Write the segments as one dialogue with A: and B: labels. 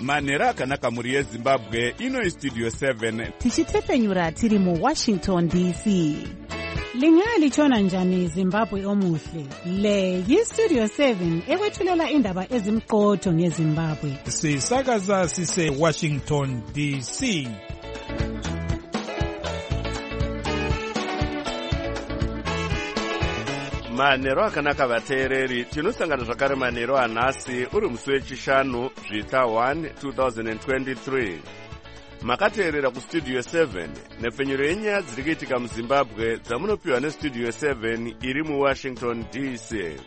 A: manhero akanaka mhuri yezimbabwe. Ino istudio 7
B: tichitepfenyura tiri muwashington dc. Lingalitshona njani Zimbabwe omuhle? Le yistudio 7 ekwethulela indaba ezimqotho ngeZimbabwe.
C: Sisakaza sise Washington DC.
D: Manhero akanaka vateereri, tinosangana zvakare manhero anhasi uri musi wechishanu zvita 1 2023. Makateerera kustudio 7 nepfenyuro yenyaya dziri kuitika muZimbabwe dzamunopiwa nestudio 7 iri muWashington DC.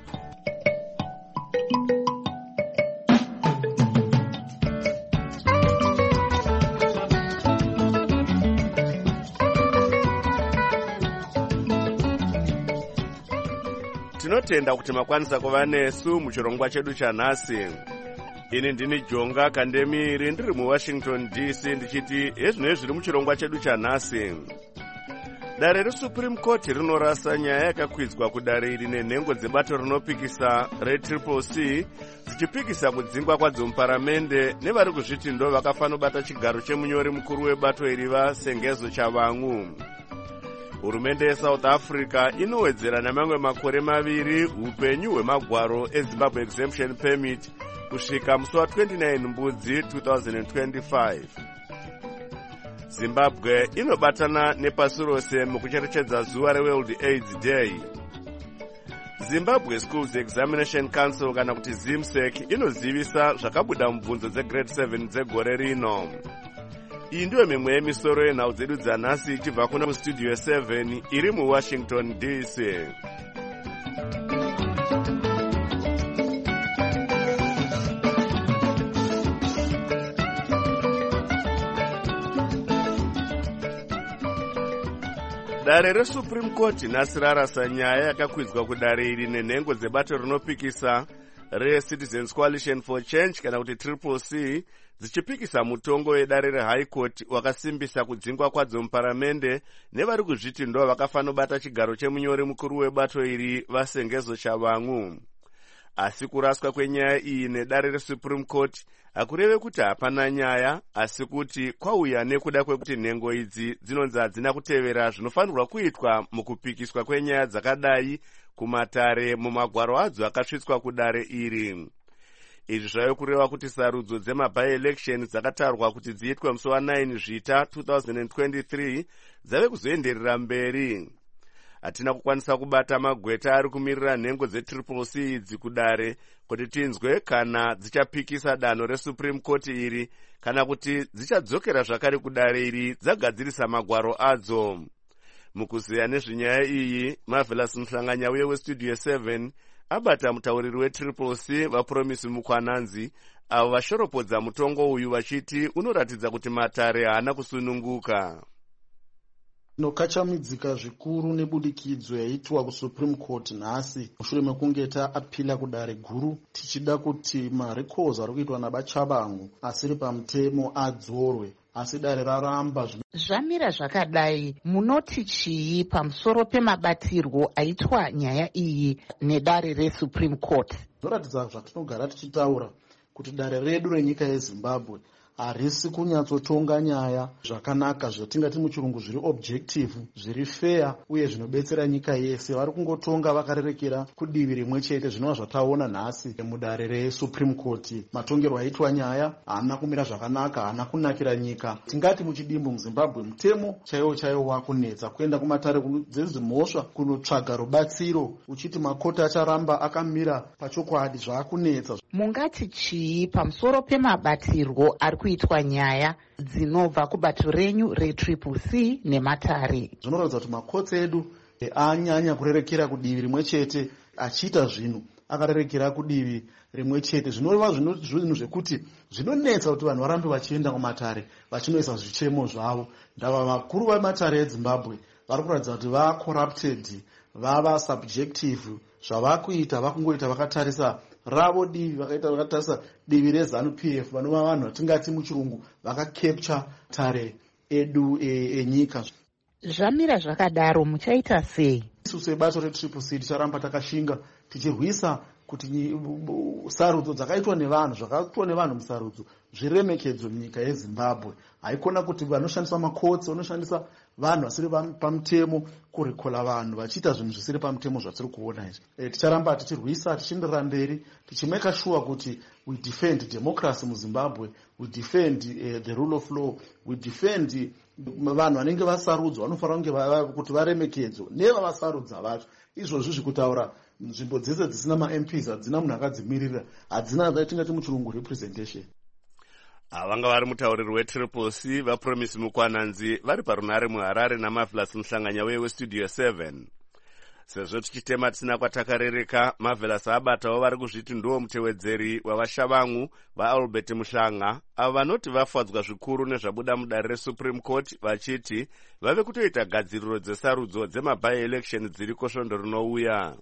D: Tinotenda kuti makwanisa kuva nesu muchirongwa chedu chanhasi. Ini ndini Jonga Kandemiri ndiri muWashington DC ndichiti ezvino zviri muchirongwa chedu chanhasi. Dare reSupreme Court rinorasa nyaya yakakwidzwa kudare iri nenhengo dzebato rinopikisa reCCC dzichipikisa kudzingwa kwadzo muparamende nevari kuzviti ndo vakafanobata chigaro chemunyori mukuru webato iri vaSengezo Chavang'u. Hurumende yeSouth Africa inowedzera namamwe makore maviri upenyu hwemagwaro eZimbabwe Exemption Permit kusvika musi wa29 Mbudzi 2025. Zimbabwe inobatana nepasi rose mukucherechedza zuva reWorld AIDS Day. Zimbabwe Schools Examination Council kana kuti ZIMSEC inozivisa zvakabuda mubvunzo dzegrade 7 dzegore rino. Iyi ndiyo mimwe yemisoro yenhau dzedu dzanhasi ichibva kuna kustudio 7 iri muWashington DC. Dare reSupreme Court nhasi rarasa nyaya yakakwidzwa kudare iri nenhengo dzebato rinopikisa reCitizens Coalition for Change kana kuti CCC dzichipikisa mutongo wedare reHigh Court wakasimbisa kudzingwa kwadzo muparamende nevari kuzviti ndo vakafanobata chigaro chemunyori mukuru webato iri vaSengezo Chavang'u. Asi kuraswa kwenyaya iyi nedare reSupreme Court hakureve kuti hapana nyaya, asi kuti kwauya nekuda kwekuti nhengo idzi dzinonzi hadzina kutevera zvinofanirwa kuitwa mukupikiswa kwenyaya dzakadai kumatare mumagwaro adzo akasvitswa kudare iri. Izvi zvave kureva kuti sarudzo dzemaby-election dzakatarwa kuti dziitwe musi wa9 zvita 2023 dzave kuzoenderera mberi. Hatina kukwanisa kubata magweta ari kumirira nhengo dzeCCC idzi kudare kuti tinzwe kana dzichapikisa danho reSupreme Court iri kana kuti dzichadzokera zvakare kudare iri dzagadzirisa magwaro adzo. Mukuziya nezvenyaya iyi, Marvelous Muhlanganyauye weStudio 7 abata mutauriri weCCC vaPromisi Mukwananzi avo vashoropodza mutongo uyu vachiti unoratidza kuti matare haana kusununguka.
E: Tinokachamidzika zvikuru nebudikidzo yaitwa kuSupreme Court nhasi mushure mekunge taapila kudare guru tichida kuti marecords ari kuitwa nabaChavang'u asiri pamutemo adzorwe, asi dare raramba.
F: Zvamira zvakadai, munoti chii pamusoro pemabatirwo aitwa nyaya iyi nedare reSupreme Court?
E: Zvoratidza zvatinogara tichitaura kuti dare redu renyika yeZimbabwe harisi kunyatsotonga nyaya zvakanaka zvatingati muchirungu zviri objective, zviri fair uye zvinobetsera nyika yese. Vari kungotonga vakarerekera kudivi rimwe chete, zvinova zvataona nhasi mudare reSupreme Court. Matongerwo aitwa nyaya haana kumira zvakanaka, haana kunakira nyika. Tingati muchidimbu muZimbabwe mutemo chaiwo wakunetsa kuenda kumatare dzezimhosva kunotsvaga rubatsiro, uchiti makoti acharamba akamira pachokwadi zvaakunetsa.
F: Mungati chii pamusoro pemabatirwo ari kuitwa nyaya dzinobva kubato renyu reCCC nematare?
E: Zvinoratidza kuti makotsi edu anyanya kurerekera kudivi rimwe chete, achiita zvinhu akarerekera kudivi rimwe chete. Zvinova zvinhu zvekuti zvinonetsa kuti vanhu varambe vachienda kumatare vachinoisa zvichemo zvavo. Ndava vakuru vematare eZimbabwe vari kuratidza kuti vacorrupted, vava subjective. Zvavakuita vakungoita vakatarisa ravo divi, vakatarisa divi reZANU-PF, vanova vanhu vatingati muchirungu vakacapture tare edu enyika.
F: Zvamira zvakadaro muchaita sei?
E: Isu sebato reCCC ticharamba takashinga tichirwisa kuti sarudzo dzakaitwa nevanhu, zvakaitwa nevanhu musarudzo zviremekedzwe munyika yeZimbabwe. Haikona kuti vanoshandisa makotsi, vanoshandisa vanhu vasiri pamutemo kurikola vanhu vachiita zvinhu zvisiri pamutemo zvatiri kuona izvi. Ticharamba tichirwisa, tichienderera mberi, tichimeka sure kuti we defend democracy muZimbabwe, we defend the rule of law, we defend vanhu vanenge vasarudzwa vanofanira kuti varemekedzwe nevavasarudza vacho. Izvozvi zvekutaura nzvimbo dzese dzisina ma-MPs hadzina munhu akadzimirira, hadzina vatingati muchirungu representation.
D: Vanga vari mutauriri wetriple C vaPromise Mukwananzi vari parunare muHarare naMarvelous Muhlanganya weStudio 7. Sezvo tichitema tisina kwatakarereka, Marvelous abatawo vari kuzviti ndiwo mutevedzeri wavashavangu vaAlbert Muhlanga, avo vanoti vafadzwa zvikuru nezvabuda mudare reSupreme Court vachiti vave kutoita gadziriro dzesarudzo dzemaby-election dziriko svondo rinouya.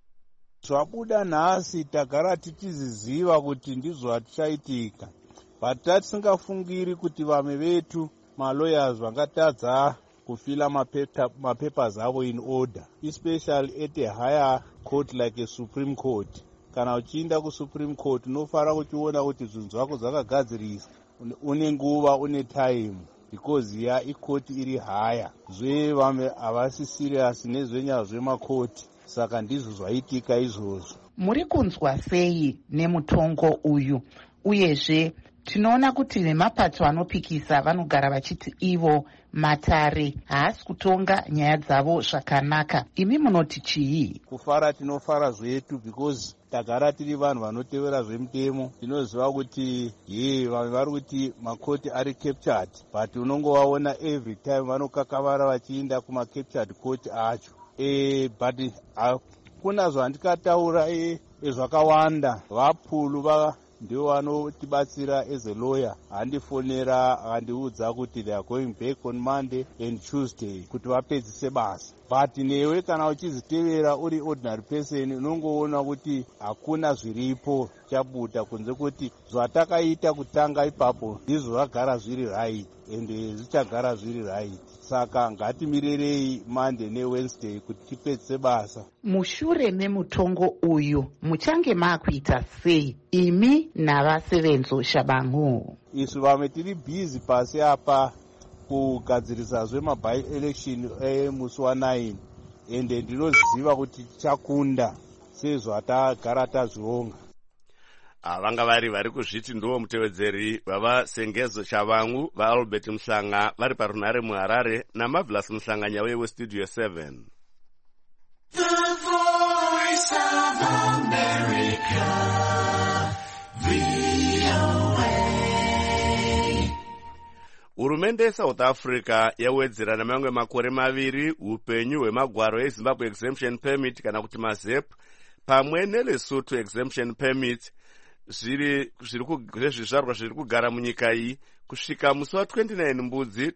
C: Zvabuda nhasi tagara tichiziziva kuti ndizvo zvatichaitika, but tatisingafungiri kuti vamwe vetu malawyers vangatadza kufila mapapers avo in order, especially at a higher court like a Supreme Court. Kana uchiinda kuSupreme Court unofara kuchiona kuti zvinhu zvako zvakagadziriswa, une nguva, une time, because ya ikoti iri higher. Vamwe havasi serious nezvenyaya zvemakoti, saka ndizvo zvaitika izvozvo.
F: Muri kunzwa sei nemutongo uyu? Uyezve tinoona kuti vemapato anopikisa vanogara vachiti ivo matare haasi kutonga nyaya dzavo zvakanaka. Imi munoti chii?
C: Kufara tinofara zvetu because tagara tiri vanhu vanotevera zvemutemo. Tinoziva kuti vamwe vari kuti makoti ari captured, but unongovaona every time vanokakavara vachiinda kuma-captured court acho. But kuna zvandikataura zvakawanda. Vapulu ndivo vanotibatsira as a lawyer. Handifonera handiudza kuti they are going back on Monday and Tuesday kuti vapedzise basa. But newe kana uchizitevera uri ordinary person unongoona kuti hakuna zviripo chabuda kunze kuti zvatakaita kutanga ipapo ndizvo zvagara zviri right and zvichagara zviri right. Saka ngatimirerei Monday neWednesday kuti tipedzise basa.
F: Mushure memutongo uyu muchange makuita sei imi navasevenzo Shabangu?
C: Isu vamwe tiri busy pasi apa kugadzirisa zvemaby-election musi wa9 ende ndinoziva kuti tichakunda sezvo atagara tazvionga.
D: Vanga vari kuzviti ndiwo mutevedzeri vavaSengezo Shavangu vaAlbert Muhlanga vari parunare muHarare naMarvelous Muhlanganya weStudio 7.
G: The Voice of America, VOA.
D: Hurumende yeSouth Africa yawedzera namamwe makore maviri upenyu hwemagwaro eZimbabwe Exemption Permit kana kuti maZEP pamwe neLesotho Exemption Permit zvezvizvarwa zviri kugara munyika iyi kusvika musi wa29 Mbudzi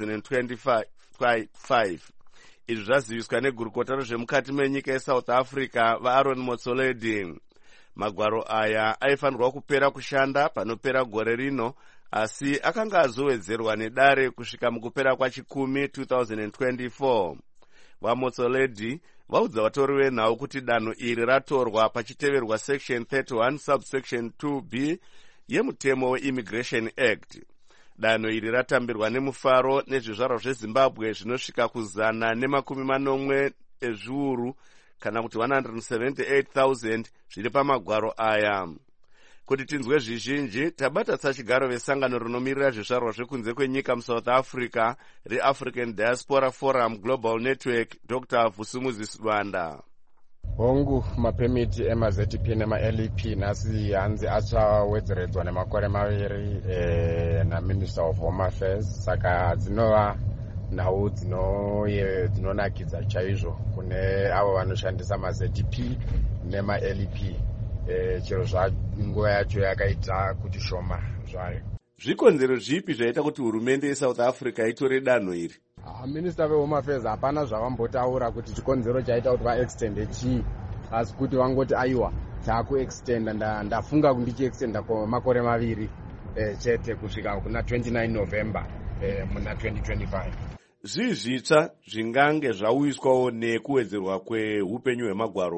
D: 2025. Izvi zvaziviswa negurukota rezvemukati menyika yeSouth Africa vaAaron Motsoaledi. Magwaro aya aifanirwa kupera kushanda panopera gore rino, asi akanga azowedzerwa nedare kusvika mukupera kwachikumi 2024. VaMotsoaledi vaudza vatori venhau kuti danho iri ratorwa pachiteverwa section 31 subsection 2b yemutemo weImmigration Act. Danho iri ratambirwa nemufaro nezvizvarwa zveZimbabwe zvinosvika ku180 ezviuru kana kuti 178,000 zviri pamagwaro aya. Kuti tinzwe zvizhinji, tabata chigaro vesangano rinomirira zvizvarwa zvekunze kwenyika muSouth Africa reAfrican Diaspora Forum Global Network, Dr. Vusumuzi Lwanda.
H: Hongu mapemiti emaZP nemaLEP nasi hanzi achawedzeredzwa nemakore maviri naMinister of Home Affairs, saka dzinova nhau dzinonakidza chaizvo kune avo vanoshandisa maZP nemaLEP. Chero nguva yacho yakaita kuti shoma zvayo.
D: Zvikonzero zvipi zvaita kuti hurumende yeSouth Africa itore danho iri?
H: Minister veHome Affairs hapana zvavambotaura kuti chikonzero chaita kuti vaextende chii, asi kuti vangoti aiwa taakuextenda, ndafunga kuti ndichiextenda kwamakore maviri chete kusvika kuna 29 November muna 2025.
D: Zvii zvitsva zvingange zvauyiswawo nekuwedzerwa kweupenyu hwemagwaro uku?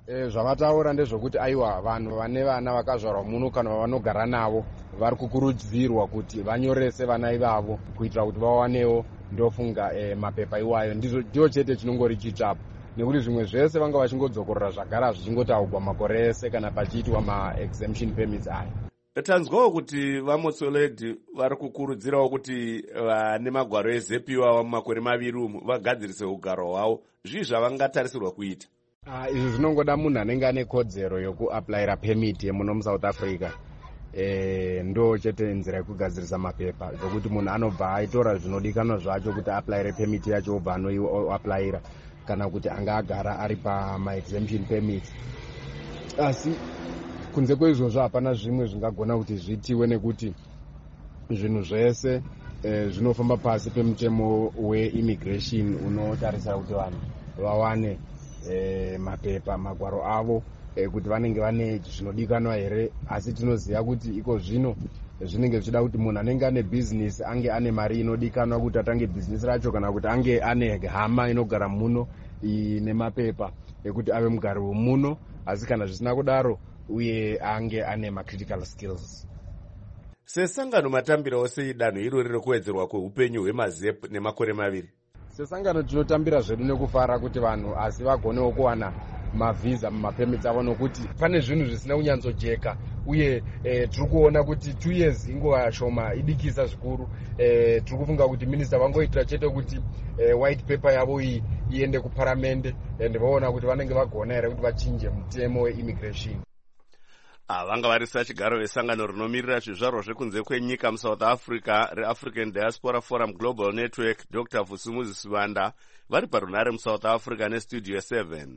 H: Zvavataura ndezvokuti aiwa vanhu vane vana vakazvarwa muno kana vanogara navo vari kukurudzirwa kuti vanyorese vana ivavo kuitira kuti vawanewo ndofunga mapepa iwayo ndicho chete chinongori chitsvapo, nekuti zvimwe zvese vanga vachingodzokorora zvagara zvichingotaugwa makore ese kana pachiitwa ma-exemption permits aya.
D: Tanzwawo kuti vaMotsoaledi vari kukurudzirawo kuti vane magwaro ezepiwa mumakore 2 umu vagadzirise ugaro hwavo. Zvii zvavangatarisirwa kuita?
H: Izvi zvinongoda munhu anenge ane kodzero yokuaplayira permit yemuno muSouth Africa. Ndo chete nzira yekugadzirisa mapepa zvokuti munhu anobva aitora zvinodikanwa zvacho kuti aplayire permit yacho obva anoaplayira kana kuti anga agara ari pama-exemption permit. Asi kunze kweizvozvo hapana zvimwe zvingagona kuti zvitiwe, nekuti zvinhu zvese zvinofamba pasi pemutemo weimmigration unotarisira kuti vanhu vawane mapepa magwaro avo kuti vanenge vane zvinodikanwa here. Asi tinoziva kuti iko zvino zvinenge zvichida kuti munhu anenge ane bhizinesi ange ane mari inodikanwa kuti atange bhizinesi racho, kana kuti ange ane hama inogara muno nemapepa ekuti ave mugari wemuno. Asi kana zvisina kudaro uye ange ane macritical skills.
D: Sesangano matambirawo sei danho irori rekuwedzerwa kweupenyu hwemazep nemakore 2?
H: Sesangano tinotambira zvedu nekufara kuti vanhu asi vagonewo kuwana mavhiza mumapemits avo, nokuti pane zvinhu zvisina kunyanzojeka uye tiri kuona kuti 2 years inguva shoma idikisa zvikuru. Tiri kufunga kuti minista vangoitira chete kuti white paper yavo iyi iende kuparamende and vaona kuti vanenge vagona here kuti vachinje mutemo weimmigration.
D: Vanga varisa chigaro vesangano rinomirira zvizvarwa zvekunze kwenyika muSouth Africa reAfrican Diaspora Forum Global Network, Dr. Vusumuzi Sibanda, vari parunare muSouth Africa neStudio 7.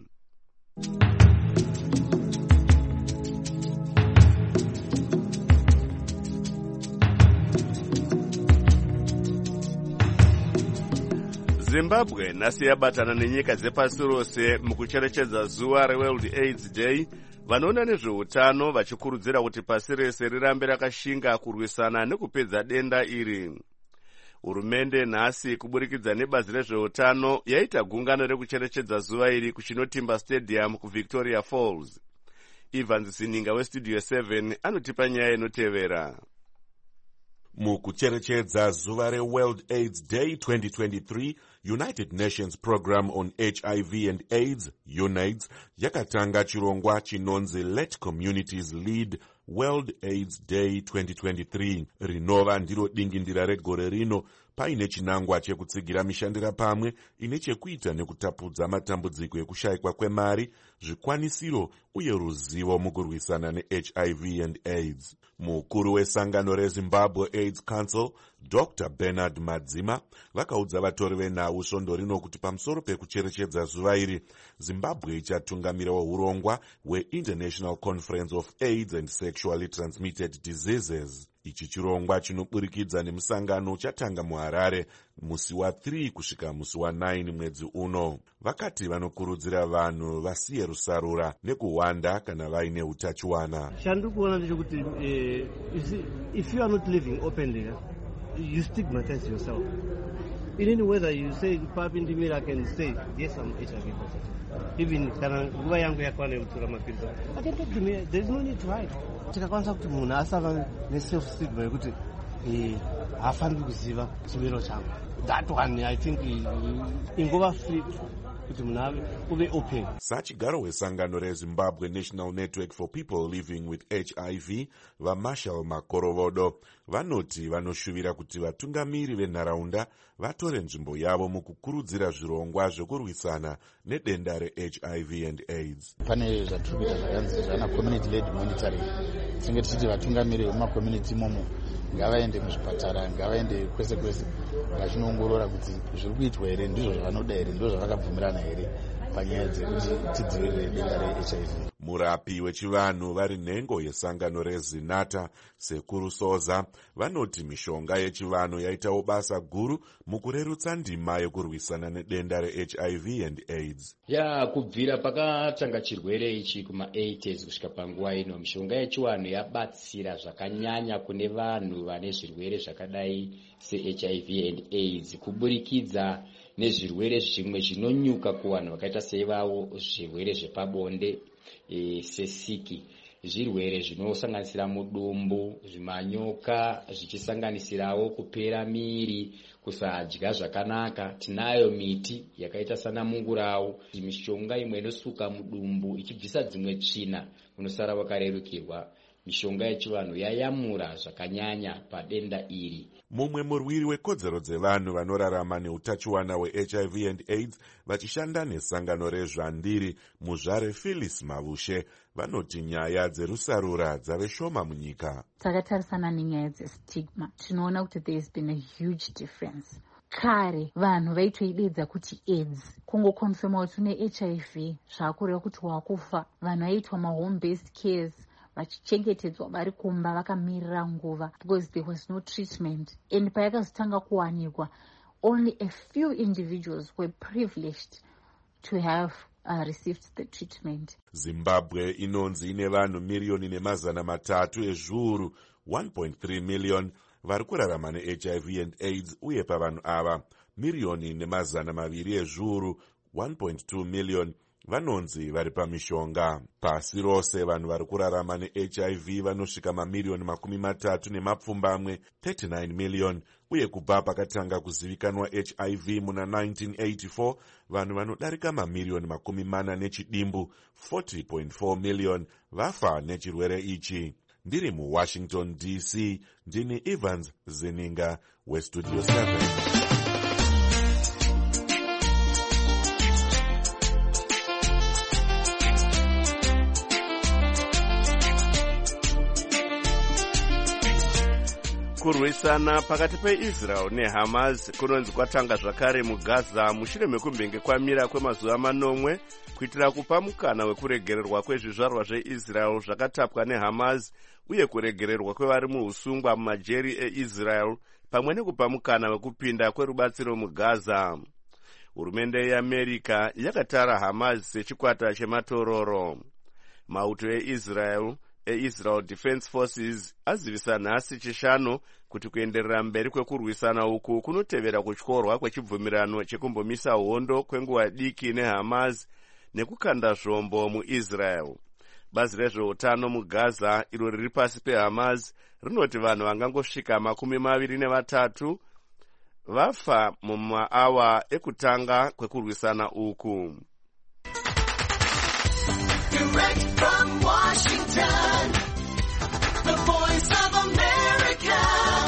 D: Zimbabwe nhasi yabatana nenyika dzepasi rose mukucherechedza zuva reWorld AIDS Day. Vanoona nezveutano vachikurudzira kuti pasi rese rirambe rakashinga kurwisana nekupedza denda iri. Hurumende nhasi kuburikidza nebazi rezveutano yaita gungano rekucherechedza zuva iri kuChinotimba Stadium kuVictoria Falls. Evans Sininga weStudio 7 anotipa nyaya inotevera.
A: Mukucherechedza zuva reWorld AIDS Day 2023, United Nations Program on HIV and AIDS, UNAIDS, yakatanga chirongwa chinonzi Let Communities Lead World AIDS Day 2023. Rinova ndiro dingindira regore rino paine chinangwa chekutsigira mishandira pamwe ine chekuita nekutapudza matambudziko ekushayikwa kwemari, zvikwanisiro uye ruzivo mukurwisana neHIV and AIDS. Mukuru wesangano reZimbabwe AIDS Council, Dr. Bernard Madzima, vakaudza vatori venhau svondo rino kuti pamusoro pekucherechedza zuva iri, Zimbabwe ichatungamirawo urongwa hweInternational Conference of AIDS and Sexually Transmitted Diseases. Ichi chirongwa chinoburikidza nemusangano uchatanga muHarare musi wa3 kusvika musi wa9 mwedzi uno. Vakati vanokurudzira vanhu vasiye rusarura nekuwanda kana vaine utachiwana.
I: Chandiri kuona ndechekuti if you are not living openly, you stigmatize yourself. In whether you say papi ndimira, I can say yes, I'm HIV positive. Even kana nguva yangu yakwana yekutora mapirizi, I can talk to me. There is no need to hide. Tikakwanisa kuti munhu asava neself stigma yekuti hafaniri kuziva chimiro changu, that one I think ingova free kuti munhu ave uve open.
A: Sachigaro wesangano reZimbabwe National Network for People Living with HIV, vaMarshall Makorovodo, vanoti vanoshuvira kuti vatungamiri venharaunda vatore nzvimbo yavo mukukurudzira zvirongwa zvekurwisana nedenda reHIV and AIDS.
J: Pane zvatiri kuita zvakanzi zvana community led monitoring. Tinenge tichiti vatungamiri vemumakommunity imomo ngavaende muzvipatara, ngavaende kwese kwese vachinoongorora kuti zviri kuitwa here, ndizvo zvavanoda here, ndizvo zvavakabvumirana here panyaya dzekuti tidzivirire denda reHIV.
A: Murapi wechivanhu vari nhengo yesangano reZinata, Sekuru Soza, vanoti mishonga yechivanhu yaitawo basa guru mukurerutsa ndima yokurwisana nedenda reHIV and AIDS.
K: Kubvira pakatanga chirwere ichi kuma80s kusvika panguva ino, mishonga yechivanhu yabatsira zvakanyanya kune vanhu vane zvirwere zvakadai seHIV and AIDS, kuburikidza nezvirwere zvimwe zvinonyuka kuvanhu vakaita seivavo, zvirwere zvepabonde sesiki. Zvirwere zvinosanganisira mudumbu, zvimanyoka, zvichisanganisirawo kupera miri, kusadya zvakanaka. Tinayo miti yakaita sana mungurawu, mishonga imwe inosuka mudumbu ichibvisa dzimwe tsvina, unosara wakarerukirwa. Mishonga yechivanhu yayamura zvakanyanya padenda iri.
A: Mumwe murwiri wekodzero dzevanhu vanorarama neutachiwana hweHIV and AIDS vachishanda nesangano rezvandiri muzvare Phyllis Mavushe vanoti nyaya dzerusarura dzave shoma munyika.
L: Takatarisana nenyaya dzestigma, tinoona kuti there has been a huge difference. Kare vanhu vaitoidedza kuti AIDS, kungokonfirma kuti une HIV zvakureva kuti wakufa. Vanhu vaitwa mahome based cares, vachichengetedzwa vari kumba vakamirira nguva, because there was no treatment. And payakazotanga kuwanikwa, only a few individuals were privileged to have received the treatment.
A: Zimbabwe inonzi ine vanhu 1,300,000 ezviuru 1.3 million vari kurarama neHIV and AIDS, uye pavanhu ava 1,200,000 ezviuru 1.2 million vanonzi vari pamishonga. Pasi rose vanhu vari kurarama neHIV vanosvika mamiliyoni 30 39 million, uye kubva pakatanga kuzivikanwa HIV muna 1984 vanhu vanodarika mamiliyoni 40 nechidimbu 40.4 million vafa nechirwere ichi. Ndiri muWashington DC, ndini Evans Zeninga weStudio 7.
D: Kurwisana pakati peIsrael neHamas kunonzi kwatanga zvakare muGaza mushure mekunge kwamira kwemazuva 9 kuitira kupa mukana wekuregererwa kwezvizvarwa zveIsrael zvakatapwa neHamas uye kuregererwa kwevari muusungwa mumajeri eIsrael pamwe nekupa mukana wekupinda kwerubatsiro muGaza. Hurumende yeAmerica yakatara Hamas sechikwata chematororo. Mauto eIsrael Defense Forces azivisa nhasi chishanu kuti kuenderera mberi kwekurwisana uku kunotevera kutyorwa kwechibvumirano chekumbomisa hondo kwenguva diki neHamas nekukanda zvombo muIsrael. Bazi rezveutano muGaza iro riri pasi peHamas rinoti vanhu vangangosvika 23 vafa mumaawa ekutanga kwekurwisana uku.
G: Direct from Washington, the voice of America,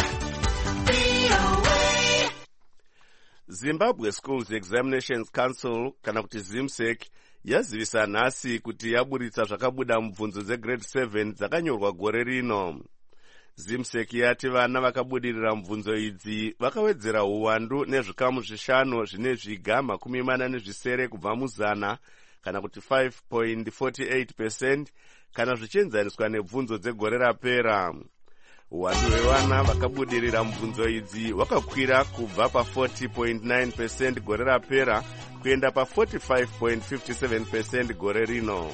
G: VOA.
D: Zimbabwe Schools Examinations Council, kana kuti ZIMSEC, yazivisa nhasi kuti yaburitsa zvakabuda mubvunzo dzegrade 7 dzakanyorwa gore rino. ZIMSEC yati vana vakabudirira mubvunzo idzi vakawedzera uwandu nezvikamu 5 zvine zviga 47 kubva muzana, kana kuti 5.48%, kana zvichienzaniswa nebvunzo dzegore rapera. Uwandu hwevana vakabudirira mubvunzo idzi wakakwira kubva pa40.9% gore rapera kuenda pa45.57% gore rino.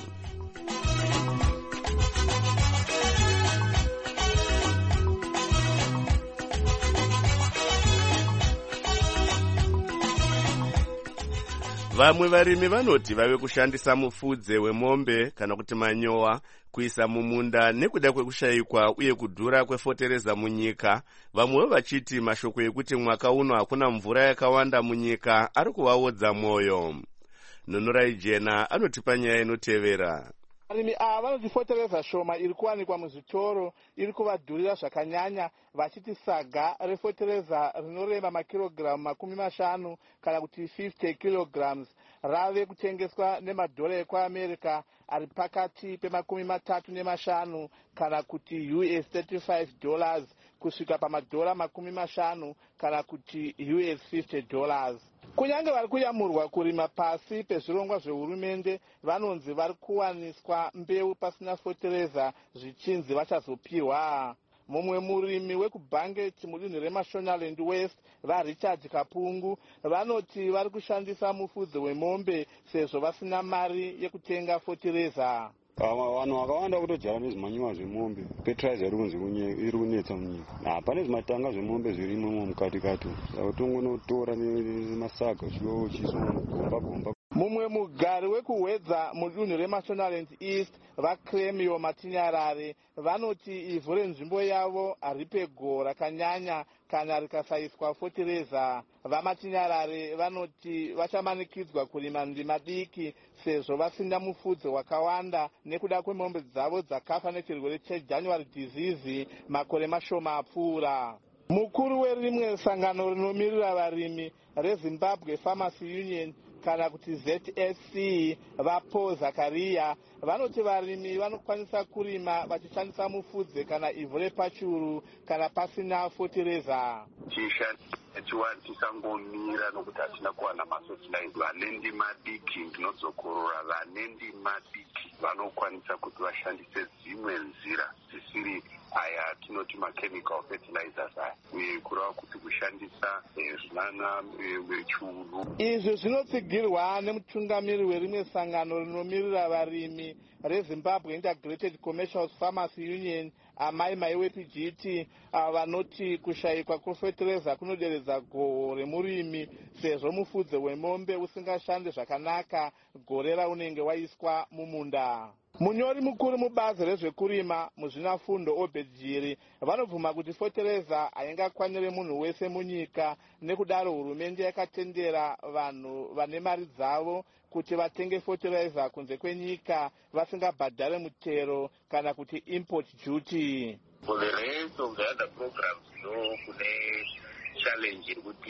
D: Vamwe varimi vanoti vave kushandisa mufudze wemombe kana kuti manyowa kuisa mumunda nekuda kwekushayikwa uye kudhura kwefotereza munyika. Vamwe vachiti mashoko ekuti mwaka uno hakuna mvura yakawanda munyika ari kuvaodza mwoyo. Nonorai Jena anotipa nyaya inotevera.
M: Varimi ava vanoti fotereza shoma iri kuwanikwa muzvitoro iri kuvadhurira zvakanyanya, vachiti saga refotereza rinorema makirogiramu 50 kana kuti 50 kilograms rave kutengeswa nemadhora ekuAmerica ari pakati pe$35 kana kuti $35 kusvika pamadhora $50 kana kuti $50. Kunyange vari kuyamurwa kurima pasi pezvirongwa zvehurumende, vanonzi vari kuwaniswa mbeu pasina fotereza zvichinzi vachazopiwa. Mumwe murimi wekubhange mudunhu reMashonaland West, vaRichard Kapungu, vanoti vari kushandisa mufudze wemombe sezvo vasina mari yekutenga fotereza.
N: Vanhu vakawanda kutodyara nezvimanyowa zvemombe. Fertilizer iri kunetsa munyika. Pane zvimatanga zvemombe zvirimo mukati kati. Saka tongonotora nemasaga chichiiswa mugomba.
M: mumwe mugari wekuhwedza mudunhu remashonaland east vaclemio matinyarare vanoti ivhu renzvimbo yavo haripego rakanyanya kana rikasaiswa fotireza. Vamatinyarare vanoti vachamanikidzwa kurima ndima diki sezvo vasina mufudze wakawanda nekuda kwemombe dzavo dzakafa nechirwere chejanuary disease makore mashoma apfuura. Mukuru werimwe sangano rinomirira varimi reZimbabwe Farmers Union kana kuti ZSC vaPaul Zakaria vanoti varimi vanokwanisa kurima vachishandisa mufudze kana ivhu repachuru kana pasina fotireza.
O: Tisangomira nokuti hatina kuwana masotilaizi. Vane ndima diki ndinozokorora, vane ndima diki vanokwanisa kuti vashandise dzimwe nzira dzisiri aya tinoti machemical fertilizers aya kureva kuti kushandisa zvinana vechuru.
M: Izvi zvinotsigirwa nemutungamiri werimwe sangano rinomirira varimi reZimbabwe Integrated Commercial Farmers Union amai mai wePGT vanoti kushayikwa kwefertilizer kunoderedza goho remurimi sezvo mufudze wemombe usingashande zvakanaka gore raunenge waiswa mumunda. Munyori mukuru mubazi rezvekurima muzvinafundo Obedjiri vanobvuma kuti fertilizer haingakwanire munhu wese munyika, nekudaro hurumende yakatendera vanhu vane mari dzavo kuti vatenge fertilizer kunze kwenyika vasingabhadhare mutero kana kuti import duty.
O: For the rest of the other programs, kune challenge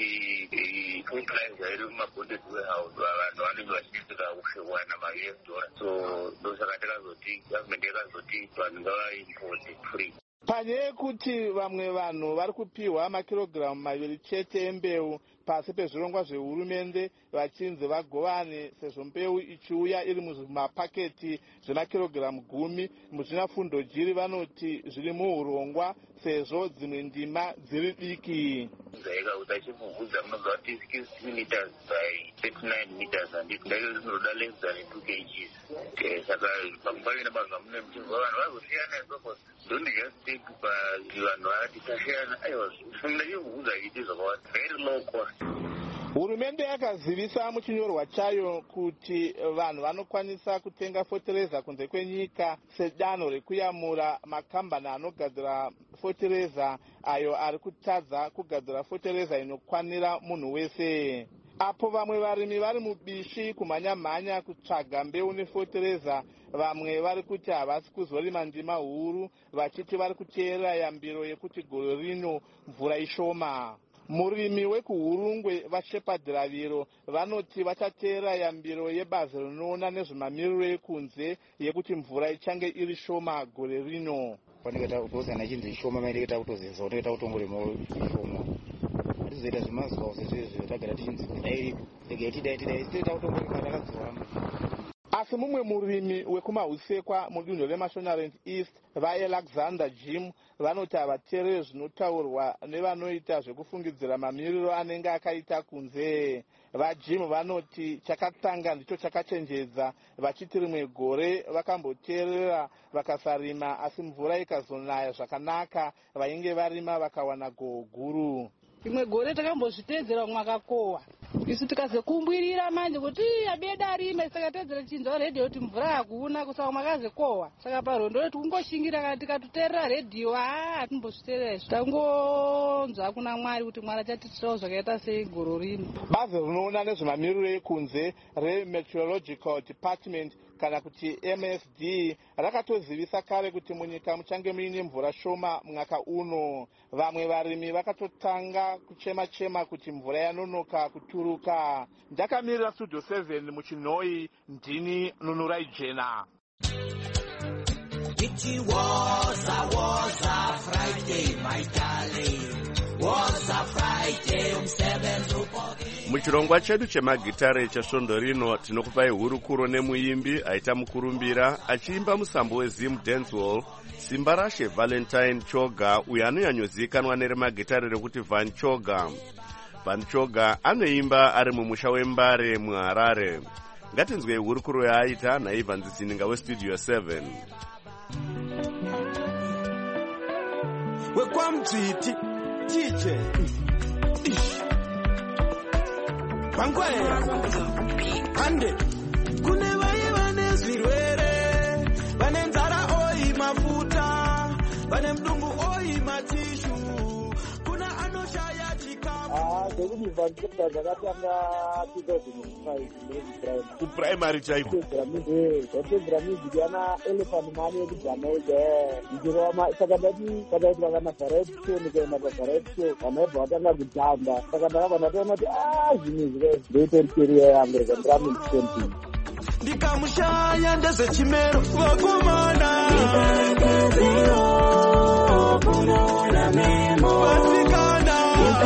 O: kuti fertilizer iri mumabonded warehouse vanhu vanenge vachiisira kushewana ma$US. So ndosaka takazoti government yakazoti vanhu ngavaimporte free.
M: Panyaya yekuti vamwe vanhu vari kupiwa makirogiramu 2 chete embeu pasi pezvirongwa zvehurumende vachinzi vagovane sezvo mbeu ichiuya iri muzvimapaketi zvemakirogiramu 10, muzvinafundo Jiri vanoti zviri muurongwa sezvo dzimwe ndima dziri diki.
O: Uchimubvunza munobva kuti 60 meters by 39 meters handiti ndaio zvinoda less than 2 kgs. Saka pamupavina vanhu mune muchibva vanhu vazosiyana izvoko. Don't just think vanhu vati tasiyana. Aiwa ndachimubvunza kuti zvakawanda very low cost.
M: Hurumende yakazivisa muchinyorwa chayo kuti vanhu vanokwanisa kutenga fertilizer kunze kwenyika sedanho rekuyamura makambani anogadzira fertilizer ayo ari kutadza kugadzira fertilizer inokwanira munhu wese. Apo vamwe varimi vari mubishi kumhanya-mhanya kutsvaga mbeu nefertilizer, vamwe vari kuti havasi kuzorima ndima huru vachiti vari kuteerera yambiro yekuti gore rino mvura ishoma. Murimi wekuhurungwe vaShepherd vanoti vachateera yambiro yebazi rinoona nezvemamiriro ekunze yekuti mvura ichange iri shoma gore rino.
P: Paneketa kutosana ichinzi ishoma maireta kutozeza unoita kutongorema ishoma. Tizoita zvemazuva sezvezvo tagara tichinzi mvura iriko. Tega tidaita kutongorema takadzorama.
M: Asi mumwe murimi wekumahusekwa mudunhu reMashonaland East vaAlexander Jim vanoti havateereri zvinotaurwa nevanoita zvekufungidzira mamiriro anenge akaita kunze. VaJim vanoti chakatanga ndicho chakachenjedza, vachiti rimwe gore vakamboteerera vakasarima asi mvura ikazonaya zvakanaka vainge varima vakawana goho guru.
Q: Rimwe gore takambozviteedzera mwakakohwa isu tikazokumbirira manje kuti abeda arime, saka teedzera chinzwa redhiyo kuti mvura hakuna kusaka mwakazokohwa. Saka parondo retu kungoshingira kana tikatoteerera redhiyo hatimbozviteerera izvo, tangonzwa kuna Mwari kuti Mwari achatitirawo zvakaita sei goro rino.
M: Bazi rinoona nezvemamiriro ekunze reMeteorological Department kana kuti MSD rakatozivisa kare kuti munyika muchange muine mvura shoma mwaka uno. Vamwe varimi vakatotanga kuchema-chema kuti mvura yanonoka kuturuka. Ndakamirira Studio 7 muchinhoi, ndini Nunurai Jena.
G: It was a Friday, my darling. Was a Friday, 7
D: muchirongwa chedu chemagitare chesvondo rino tinokupai hurukuro nemuimbi aita mukurumbira achiimba musambo weZim Dancehall simba rashe Valentine Choga, uyo anonyanyozivikanwa neremagitare rekuti Van Choga. Van Choga anoimba ari mumusha wembare muHarare. Ngatinzwei hurukuro yaaita naIvan Zininga weStudio 7.
R: Wekwamjiti DJ
G: Pangwera Ande Kune vaye vane zvirwere vane nzara oi mafuta vane mdumbu oi matishu kuna anoshaya chikafu
R: Ndekuti Vancouver dzakatanga 2005
A: kuprimary chaiko
R: zvapedzera music yana elephant mani yekujamaica ndichiroma saka ndati pakaiti vakana variety show ndikaenda pavariety show vanaibva vatanga kutamba saka ndakabva ndatoona kuti zvinhu izvi ndoitori keriya yangu reka ndirame ndicamping
G: ndikamushaya ndezvechimero vakomana vasikana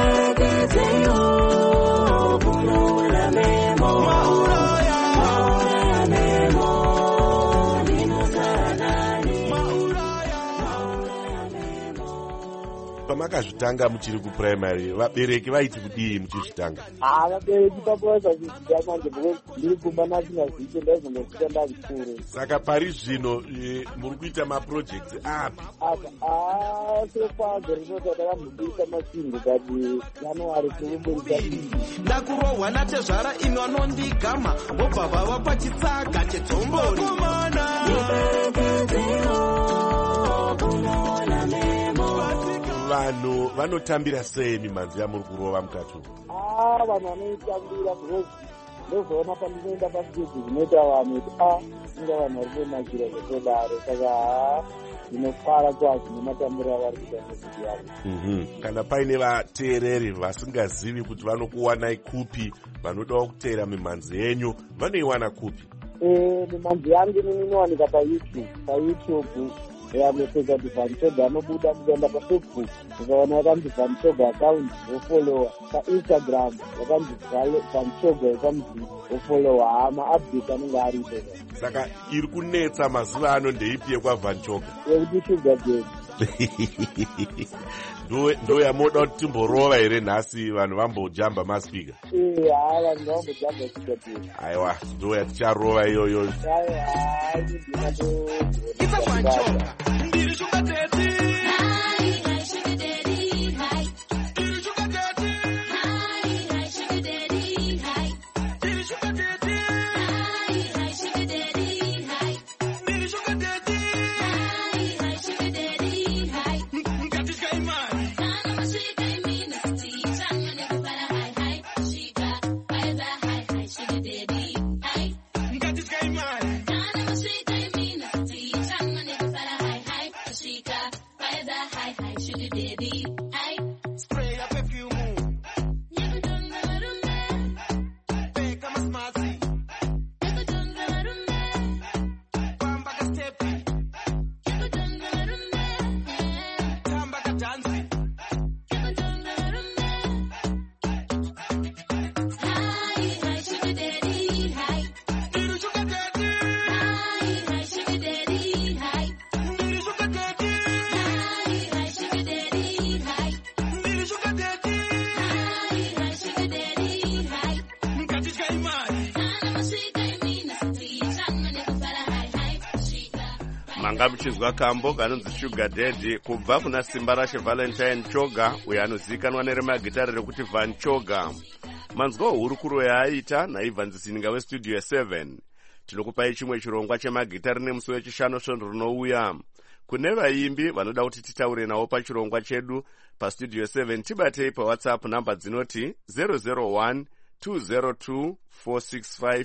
A: pamakazvitanga muchiri kuprimary vabereki vaiti kudii muchizvitanga?
R: vabereki pakuvaisa zviziva manje ndiri kumba nasingaziite ndaizongosvika ndazvikuru.
A: Saka pari zvino muri kuita maprojects api?
R: Sefazo rinoti takamboburitsa masingo kati January tinoburitsa
G: ndakurohwa natezvara ino anondigama vobva vava pachitsaga chedzombori
A: vanhu vanotambira sei mimhanzi yamuri kurova mukati umu?
R: vanhu vanoitambira because ndozoona pandinoenda pastage zvinoita vanhu kuti inga vanhu vari kunakira zvotodaro saka zvinofara kwazvino matambiro avari kuita muziki yavo.
A: Kana paine vateereri vasingazivi kuti vanokuwanai kupi vanodawo kuteera mimhanzi yenyu vanoiwana kupi?
R: Mimhanzi yangu inowanika payoutube yamepedza kuti Vanchoga anobuda kuenda pafacebook ukaona yakanzi Vanchoga account wofollowa, painstagram yakanzi Vanchoga yakanzi wofollowa, maupdate anenge aripo.
A: Saka iri kunetsa mazuva ano ndeipi yekwaVanchoga?
R: Yekuti Sugar Daddy.
A: ndo yamoda kuti timborova here nhasi vanhu vambojamba maspika?
R: Vanhu vambojamba Sugar Daddy.
A: Aiwa, ndo yaticharova iyoyo.
G: ndiri Sugar Daddy. manga muchinzwa kambo kanonzi Sugar Daddy kubva kuna simba rashe Valentine Choga uyo anozivikanwa neremagitare rekuti Vanchoga. Manzwa hurukuro yaaita naibvanzisininga westudio 7. Tinokupai chimwe chirongwa chemagitare nemusi wechishanu svondo rinouya. Kune vaimbi vanoda kuti titaure nawo pachirongwa chedu pastudio 7 tibatei paWhatsApp namba dzinoti 001 202 465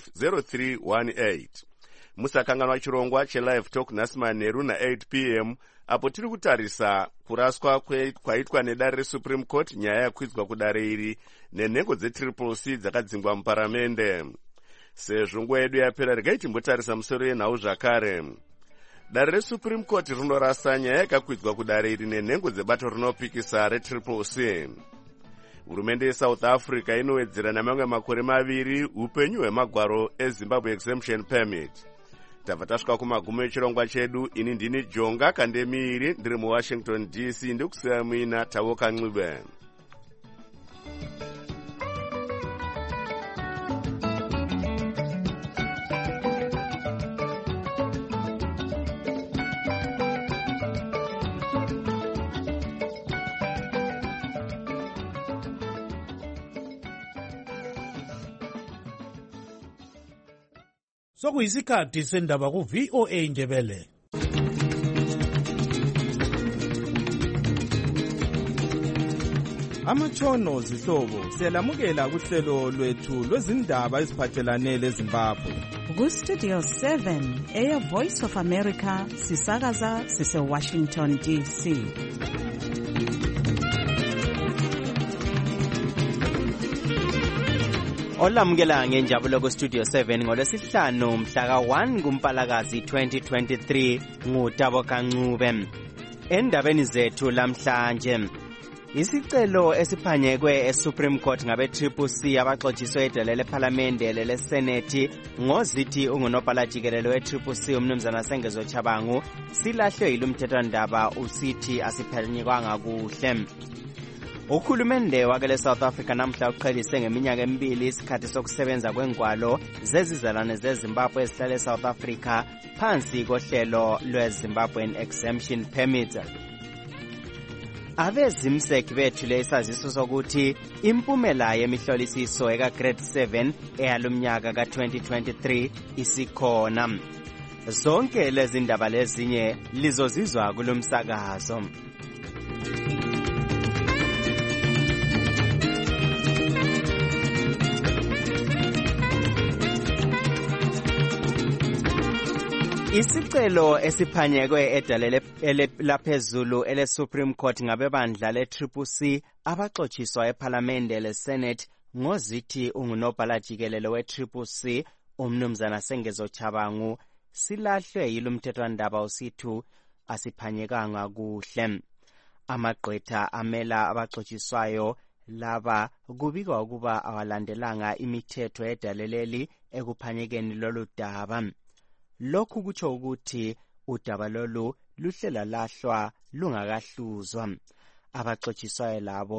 G: 0318. Musakanganwa chirongwa chelive talk nhasi manheru na8 p.m. apo tiri kutarisa kuraswa kwaitwa nedare reSupreme Court nyaya yakwidzwa kudare iri nenhengo dzeCCC dzakadzingwa muparamende. Sezvo nguva yedu yapera regai timbotarisa musoro yenhau zvakare. Dare reSupreme Court rinorasa nyaya yakakwidzwa kudare iri nenhengo dzebato rinopikisa reCCC. Hurumende yeSouth Africa inowedzera namamwe makore 2 upenyu hwemagwaro eZimbabwe Exemption Permit. Tabva tasvika kumagumo echirongwa chedu. Ini ndini Jonga Kandemiri ndiri muWashington DC ndikusiya muina Tavoka Ncube.
S: Sokuyisikhathi sendaba ku VOA Indebele.
T: Amatshono zihlobo siyalamukela kuhlelo lwethu lwezindaba eziphathelane leZimbabwe.
B: Ku-Studio 7 eya Voice of America sisakaza sise-Washington DC.
U: Olamukela ngenjabulo ku-Studio 7 ngolwesihlanu mhla ka-1 kuMpalakazi 2023 nguTabo Kancube. Endabeni zethu lamhlanje, isicelo esiphanyekwe eSupreme Court ngabe-CCC abaxotshiswe edale lephalamende lelesenethi ngozithi ungunobhala jikelele we-CCC umnumzana Sengezo Chabangu silahlwe yilumthethwandaba usithi asiphanyekwanga kuhle. Uhulumende wakele South Africa namhla uqhelise ngeminyaka emibili isikhathi sokusebenza kwengwalo zezizalwane zeZimbabwe ezihlala eSouth Africa phansi kohlelo lweZimbabwean Exemption Permit. Abezimseki bethule isaziso sokuthi impumela yemihlolisiso eka-Grade 7 eyalumnyaka ka-2023 isikhona. Zonke lezi ndaba lezinye lizozizwa kulomsakazo. Isicelo esiphanyekwe edale laphezulu ele-Supreme Court ngabebandla le-CCC abaxotshiswa ephalamende le-Senate ngozithi ungunobhala jikelele we-CCC umnumzana Sengezo Chabangu silahlwe yilumthethwandaba usithu asiphanyekanga kuhle. Amagqwetha amela abaxotshiswayo laba kubikwa ukuba awalandelanga imithetho edaleleli ekuphanyekeni lolu daba. Lokhu kutsho ukuthi udaba lolu luhlela lahlwa lungakahluzwa. Abaxotshiswayo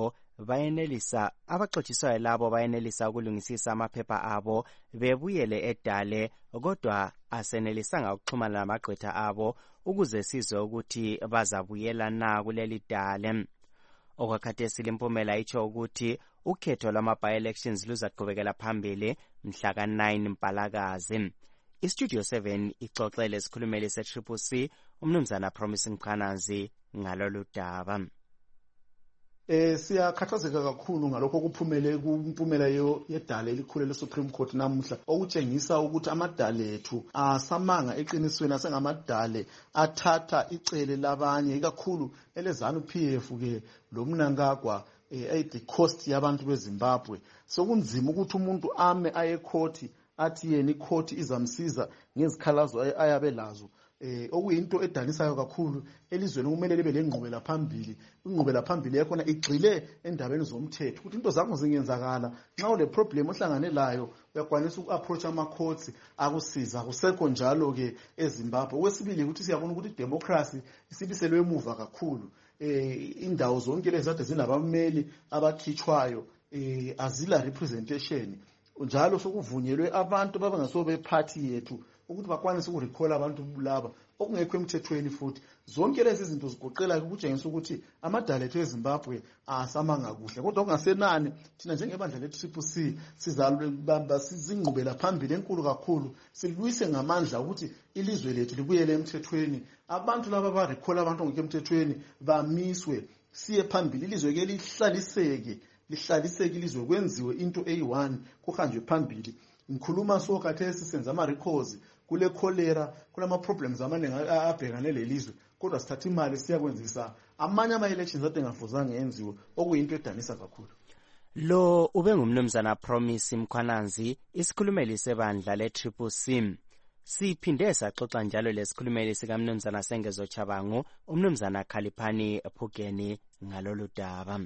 U: labo bayenelisa ukulungisisa amaphepha abo bebuyele edale, kodwa asenelisanga ukuxhumana namagqwetha abo ukuze sizwe ukuthi bazabuyela na kuleli dale. Okwakhathesi impumela itsho ukuthi ukhetho lwama-by-elections luzaqhubekela phambili mhla ka-9 Mpalakazi. iStudio 7 ixoxele isikhulumeli se-CCC umnumzana Promising Mkhanazi ngalolu daba.
E: Siyakhathazeka kakhulu ngalokho kuphumele kumpumela yedale elikhulu le-Supreme Court namuhla, okutshengisa ukuthi amadale ethu asamanga eqinisweni asengamadale athatha icele labanye, ikakhulu eleZANU-PF ke loMnangagwa the cost yabantu beZimbabwe. Sokunzima ukuthi umuntu ame aye ekhoti athi yena ikhoti izamsiza ngezikhalazo ayabe lazo. Okuyinto edanisayo kakhulu elizweni kumele libe lengqubela phambili. Ingqubela phambili yakhona igxile endabeni zomthetho ukuthi into zakho zingenzakala nxa ule problem ohlangane layo uyakwanisa uku-approach ama-courts akusiza. Akusekho njalo ke eZimbabwe. Okwesibili ukuthi siyabona ukuthi idemocracy isibiselwe emuva kakhulu. Indawo zonke lezi kade zinabameli abakhitshwayo azila representation. Njalo sokuvunyelwe abantu babangaso bephathi yethu ukuthi bakwanise ukurecall abantu laba okungekho emthethweni. Futhi zonke lezi zinto zigoqela ukutshengisa ukuthi amadala ethu eZimbabwe asamanga kuhle, kodwa kungasenani thina njengebandla le-CCC sizalubamba sizingqubela phambili enkulu kakhulu, silwise ngamandla ukuthi ilizwe lethu libuyele emthethweni. Abantu laba barecall abantu ongekho emthethweni bamiswe, siye phambili, ilizwe ke lihlaliseke ilizwe, kwenziwe into eyi-1 kuhanjwe phambili. Ngikhuluma khathesi senza ama-records kule cholera, kulama-problems amaningi abhekane lelizwe, kodwa sithatha imali siyakwenzisa amanye ama-elections ade ngafuzanga yenziwe, okuyinto edanisa kakhulu.
U: Lo ube ngumnumzana Promise Mkhwananzi, isikhulumeli sebandla le-CCC. Siphinde saxoxa njalo lesikhulumeli sikamnumzana Sengezo Chabangu umnumzana Khaliphani Phugeni ngalolu daba.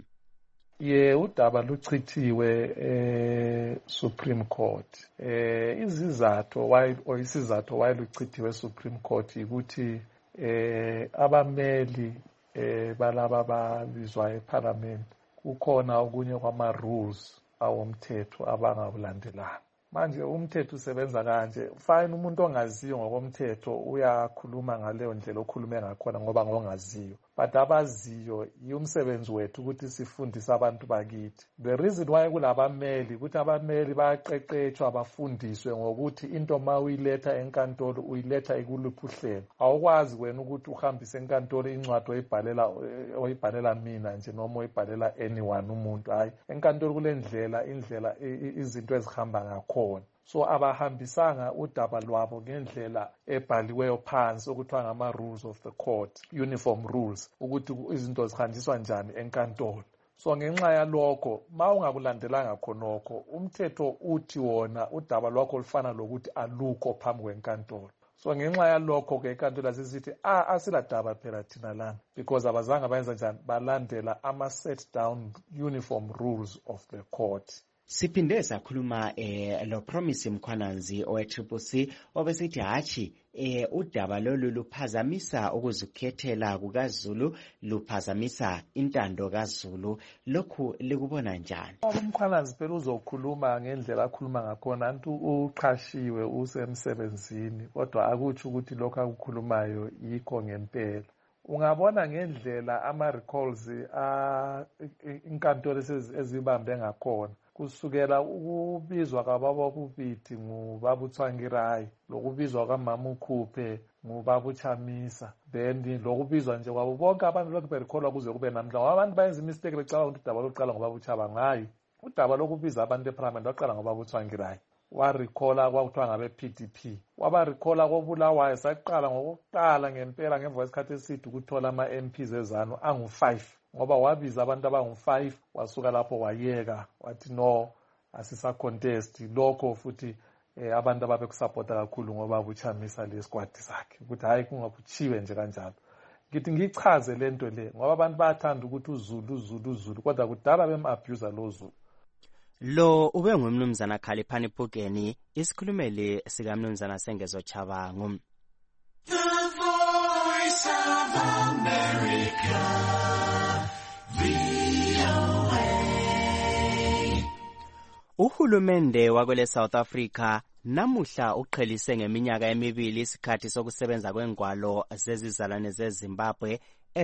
V: Udaba luchithiwe Supreme Court. Isizathu why luchithiwe Supreme Court ukuthi abameli balaba babizwa eParliament kukhona okunye kwama-rules awomthetho abangawulandelanga. Manje umthetho usebenza kanje, fine umuntu ongaziyo ngokomthetho uyakhuluma ngaleyo ndlela okhulume ngakhona ngoba ngongaziyo. but abaziyo umsebenzi wethu ukuthi sifundise abantu bakithi. The reason why kulabameli ukuthi abameli bayaqeqetshwa bafundiswe ngokuthi into ma uyiletha enkantolo uyiletha ikuluphi uhlelo. Awukwazi wena ukuthi uhambise enkantolo incwadi oyibhalela mina nje noma oyibhalela anyone umuntu. Hayi, enkantolo indlela izinto ezihamba ngakhona. So abahambisanga udaba lwabo ngendlela ebhaliweyo phansi okuthiwa ngama rules of the court, uniform rules, ukuthi izinto zihanjiswa njani enkantolo. So ngenxa yalokho ma ungakulandelanga khonokho umthetho uthi wona udaba lwakho lufana lokuthi alukho phambi kwenkantolo. So ngenxa yalokho ke inkantolo asisithi asiladaba phela thina lana because abazange bayenza njani balandela ama set down uniform rules of the court.
U: Siphinde sakhuluma lo Promise Mkhwananzi owe-CCC obesithi hachi udaba lolu luphazamisa ukuzikhethela kukaZulu, luphazamisa intando kaZulu. Lokhu likubona njani?
V: Umkhwananzi phela uzokhuluma ngendlela akhuluma ngakhona, antu uqhashiwe usemsebenzini, kodwa akuthi ukuthi lokho akukhulumayo yikho ngempela. Ungabona ngendlela ama-recalls inkantolo ezibambe ngakhona. Kusukela ukubizwa kwababa uBiti ngubaba uThwangirayi, lokubizwa kwaMama uKhuphe ngubaba uChamisa, then lokubizwa nje kwabo bonke abantu lokhu berikholwa kuze kube namhla. Abantu bayenza imistake becala ukuthi udaba lokuqala ngobaba uChabanga. Hayi, udaba lokubiza abantu eParliament waqala ngobaba uThwangirayi. Warikhola kwakuthiwa ngabe PDP, wabarikhola kobulawayo saqala ngokuqala ngempela ngemva kwesikhathi eside ukuthola ama-MPs ezanu angu-5 ngoba wabiza abantu abangu-5 wasuka lapho wayeka wathi no asisa-contest lokho futhi abantu ababekusapota kakhulu ngoba buchamisa leskwadi sakhe ukuthi hayi kungabuchiwe nje kanjalo. Ngithi ngichaze lento le ngoba abantu bayathanda ukuthi uZulu kodwa kudala bem-abuser lo Zulu.
U: Lo ube ngumnumzana Khaliphani Phukeni, isikhulumeli sikaMnumzana Sengezo Chabangu.
C: The Voice of America, VOA.
U: Uhulumende wakwele South Africa namuhla uqhelise ngeminyaka emibili isikhathi sokusebenza kwengwalo zezizalwane zeZimbabwe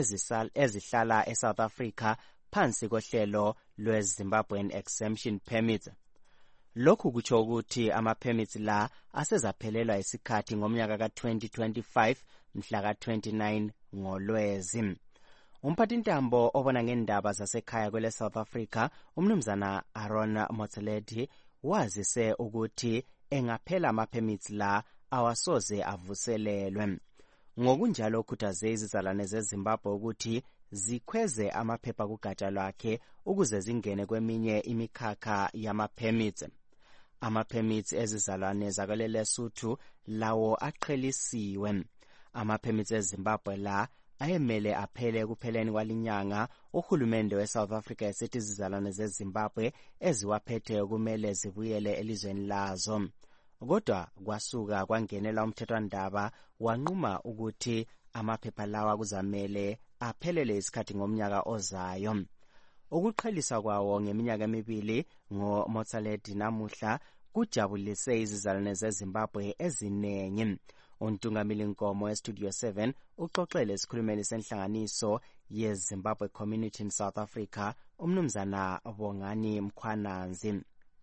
U: ezihlala eSouth Africa phansi kohlelo lweZimbabwean Exemption Permit. Lokhu kutsho ukuthi ama-permits la asezaphelelwa isikhathi ngomnyaka ka-2025 mhla ka-29 ngoLwezi. Umphathintambo obona ngendaba zasekhaya kwele South Africa, umnumzana Aaron Motsoaledi, wazise ukuthi engaphela ama-permits la awasoze avuselelwe. Ngokunjalo ukhuthaze izizalwane zeZimbabwe ukuthi zikhweze amaphepha kugatsha lwakhe ukuze zingene kweminye imikhakha yama-permits. Ama-permits ezizalwane zakwele Lesotho lawo aqhelisiwe. Ama-permits eZimbabwe la ayemele aphele ekupheleni kwalinyanga. Uhulumende weSouth Africa esithi izizalwane zeZimbabwe eziwaphethe kumele zibuyele elizweni lazo. Kodwa kwasuka kwangenela umthethwandaba wanquma ukuthi amaphepha lawa kuzamele aphelele isikhathi ngomnyaka ozayo. Ukuqhelisa kwawo ngeminyaka emibili ngoMotsoaledi namuhla kujabulise izizalwane zeZimbabwe ezinengi. Untungamili Nkomo eStudio 7 uxoxele isikhulumeli senhlanganiso yeZimbabwe Community in South Africa, umnumzana Bongani Mkhwananzi.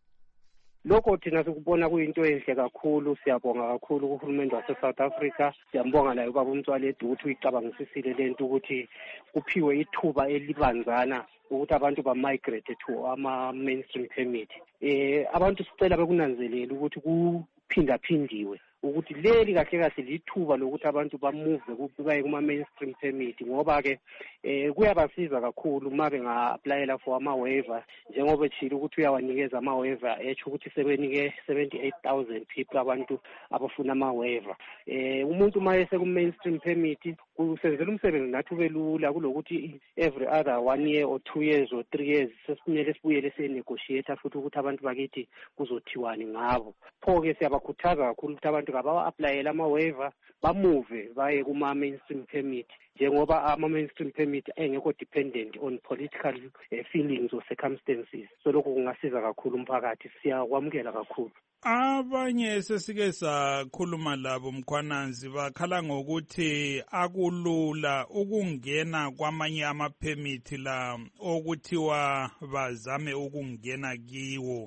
F: Lokho thina sikubona kuyinto enhle kakhulu. Siyabonga kakhulu kuhulumende wase-South Africa. Siyambonga naye ubaba uMotsoaledi ukuthi uyicabangisisile lento ukuthi kuphiwe ithuba elibanzana ukuthi abantu ba-migrate to ama-mainstream permit. Abantu sicela bekunanzelela ukuthi kuphindaphindiwe ukuthi leli kahle kahle lithuba lokuthi abantu bamove baye kuma-mainstream permit ngoba-ke kuyabasiza kakhulu uma benga-aplayela for ama-waiver njengoba etshile ukuthi uyawanikeza ama-waiver etsho ukuthi sebenike 78,000 people abantu abafuna ama-waiver. Umuntu uma eseku-mainstream permit kusenzela umsebenzi nathi ube lula kulokuthi every other 1 year or 2 years or 3 years sesimele sibuyele sinegotiate futhi ukuthi abantu bakithi kuzothiwani ngabo. Pho-ke siyabakhuthaza kakhulu ukuthi abantu ngabawa-aplayela ama-waiver bamuve baye kuma-mainstream permit njengoba ama-mainstream permit engekho dependent on political feelings or circumstances. So lokho kungasiza kakhulu umphakathi, siyakwamukela kakhulu.
H: Abanye sesike sakhuluma labo Mkhwananzi bakhala ngokuthi akulula ukungena kwamanye amaphemithi la okuthiwa bazame ukungena kiwo.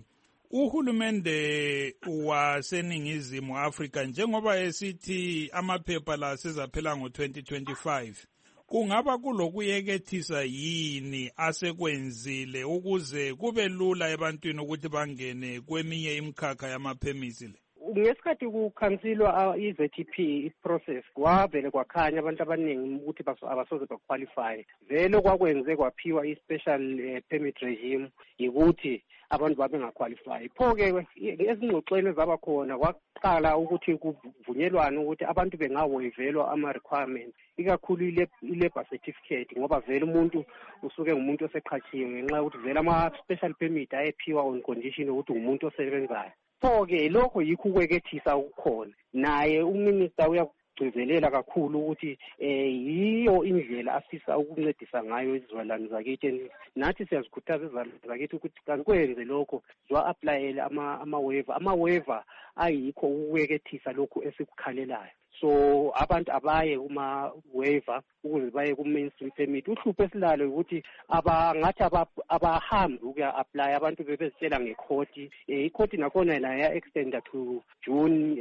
H: Uhulumende waseningizimu Afrika njengoba esithi amaphepha la sezaphela ngo-2025 kungaba kulokuyekethisa yini asekwenzile ukuze kube lula ebantwini ukuthi bangene kweminye imikhakha yamaphemithi le?
F: Ngesikhathi kukhansilwa i-ZTP i-process kwavele kwakhanya abantu abaningi ukuthi abasoze baqualify. Vele kwakwenze kwaphiwa i-special permit regime yikuthi abantu babengaqualify. Pho-ke ezingxoxweni zaba khona kwaqala ukuthi kuvunyelwane ukuthi abantu bengawayivelwa ama-requirements, ikakhulu i-labor certificate, ngoba vele umuntu usuke ngumuntu oseqhatshiwe ngenxa yokuthi vele ama-special permit ayephiwa on condition ukuthi ngumuntu osebenzayo. Pho-ke lokho yikho ukwekethisa ukukhona. Naye uminister uyakugcizelela kakhulu ukuthi yiyo indlela afisa ukuncedisa ngayo izizalwane zakithi. Nathi siyazikhuthaza izizalwane zakithi ukuthi kwenze lokho, ziwa-aplayele ama-waiver. Ama-waiver ayikho ukwekethisa lokhu esikukhalelayo. So abantu abaye kuma-waiver ukuze baye ku-mainstream permit. Uhlupho esilalo ukuthi ngathi abahambi ukuya-apply, abantu bebezitshela ngekhoti. Ikhoti nakhona nayo ya-extenda to June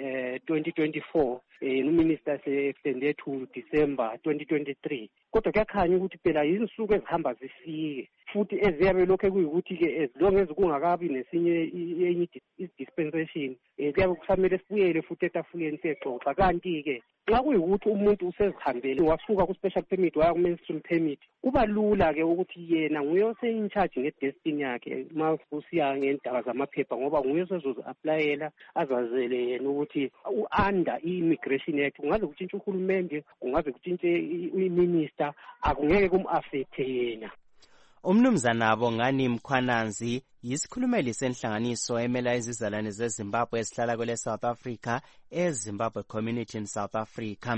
F: 2024. Uminister se-extende to December 2023. Kodwa kuyakhanya ukuthi phela yinsuku ezihamba zifike, futhi eziyabe lokho kuyikuthi-ke as long as kungakabi nesinye enye dispensation kuyabe kusamele sibuyele futhi etafuleni siyexoxa. Kanti-ke nxa kuyikuthi umuntu usezihambele wasuka ku-special permit waya ku-mainstream permit, kuba lula-ke ukuthi yena nguye ose-in-charge nge-destiny yakhe uma kusiya ngendaba zamaphepha, ngoba nguye osezozi-aplayela azazele yena ukuthi u-under i-immigration act. Kungaze kutshintshe uhulumende, kungaze kutshintshe i-minister, akungeke kum-affecte yena.
U: Umnumzana Bongani Mkhwananzi yisikhulumeli senhlanganiso emela izizalwane zeZimbabwe esihlala kwele South Africa eZimbabwe Community in South Africa.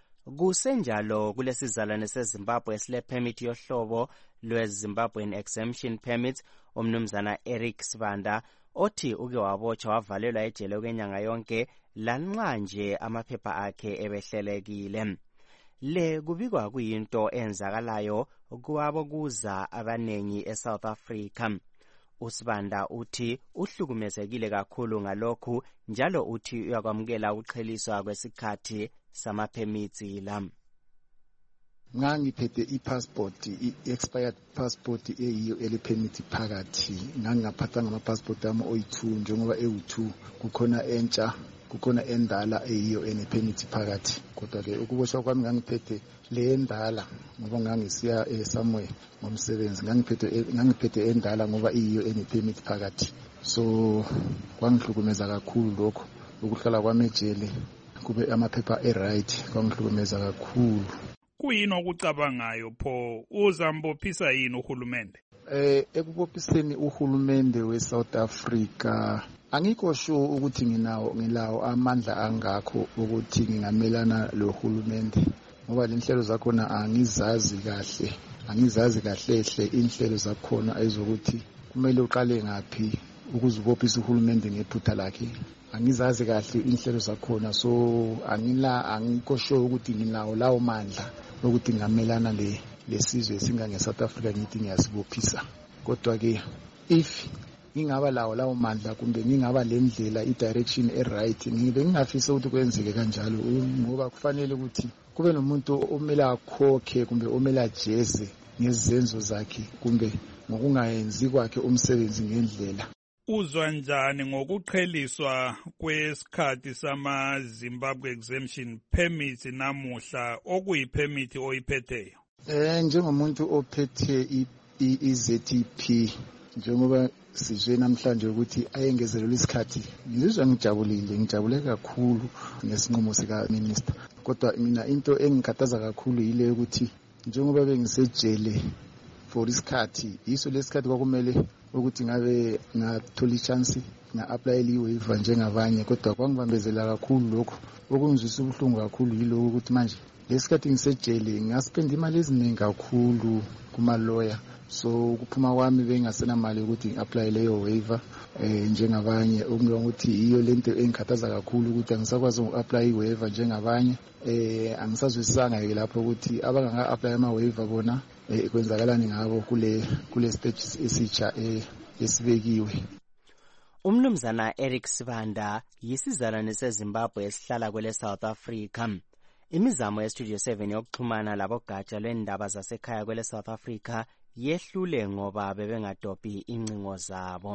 U: Kusenjalo kulesizalwane seZimbabwe esile permit yohlobo lwe-Zimbabwean Exemption Permit, umnumzana Eric Sibanda othi uke wabotshwa wavalelwa ejele okwenyanga yonke lanxa nje amaphepha akhe ebehlelekile. Le kubikwa kuyinto enzakalayo kuwabo kuza abanengi eSouth Africa. Usibanda uthi uhlukumezekile kakhulu ngalokhu, njalo uthi uyakwamukela ukuqheliswa kwesikhathi samaphemithi la.
I: Ngangiphethe i-passport, i-expired passport eyiyo ele-permit phakathi. Ngangingaphathanga ama-passport ami oyi-2 njengoba ewu-2, kukhona entsha, kukhona endala eyiyo ene-permit phakathi. Kodwa-ke ukuboshwa kwami ngangiphethe le endala ngoba ngangisiya somewhere ngomsebenzi. Ngangiphethe endala ngoba iyiyo ene-permit phakathi. So kwangihlukumeza kakhulu lokho, ukuhlala kwami ejele kube amaphepha e-right kwangihlukumeza kakhulu.
H: Kuyini okucabangayo pho uzambophisa yini uhulumende?
I: Ekubophiseni uhulumende we-South Africa angikho sure ukuthi ngilawo amandla angakho ukuthi ngingamelana lo hulumende, ngoba lenhlelo zakhona angizazi kahle inhlelo zakhona ezokuthi kumele uqale ngaphi ukuze ubophise uhulumende ngephutha lakhe. Angizazi kahle inhlelo zakhona, so angikho sure ukuthi nginawo lawo mandla ukuthi ngamelana lesizwe esingange-South Africa ngithi ngiyasibophisa. Kodwa-ke if ngingaba lawo mandla kumbe ngingaba le ndlela i-direction e-right, ngibe ngingafisa ukuthi kwenzeke kanjalo, ngoba kufanele ukuthi kube nomuntu omele akhokhe kumbe omele ajeze ngezenzo zakhe kumbe ngokungayenzi kwakhe umsebenzi ngendlela.
H: Uzwa njani ngokuqheliswa kwesikhathi sama-Zimbabwe Exemption Permit namuhla okuyi-permit oyiphetheyo?
I: Njengomuntu ophethe i-ZTP, njengoba sizwe namhlanje ukuthi ayengezelelwe isikhathi, ngizizwa ngijabule kakhulu ngesinqumo sika-minister. Kodwa mina into engikhathaza kakhulu yile yokuthi njengoba bengisejele for isikhathi, yiso lesikhathi kwakumele ukuthi ngabe ngathola i-chance nga-aplayela i-waiver njengabanye, kodwa kwangibambezela kakhulu lokho. Okungizwisa ubuhlungu kakhulu yilokho ukuthi manje lesikhathi ngisejele ngaspenda imali eziningi kakhulu kuma-lawyer, so kuphuma kwami bengasenamali ukuthi ngi-aplaye leyo waiver njengabanye. Okungenza ukuthi iyo lento engikhathaza kakhulu ukuthi angisakwazi uku-aplaya i-waiver njengabanye. Angisazwisisanga-ke lapho ukuthi abangaka-aplaya ama-waiver bona kwenzakalani ngabo kule stage esitsha esibekiwe.
U: Umnumzana Eric Sibanda yisizalwane seZimbabwe esihlala kwele South Africa. Imizamo yeStudio 7 yokuxhumana labogatsha lwendaba zasekhaya kwele South Africa yehlule ngoba bebengadophi incingo zabo.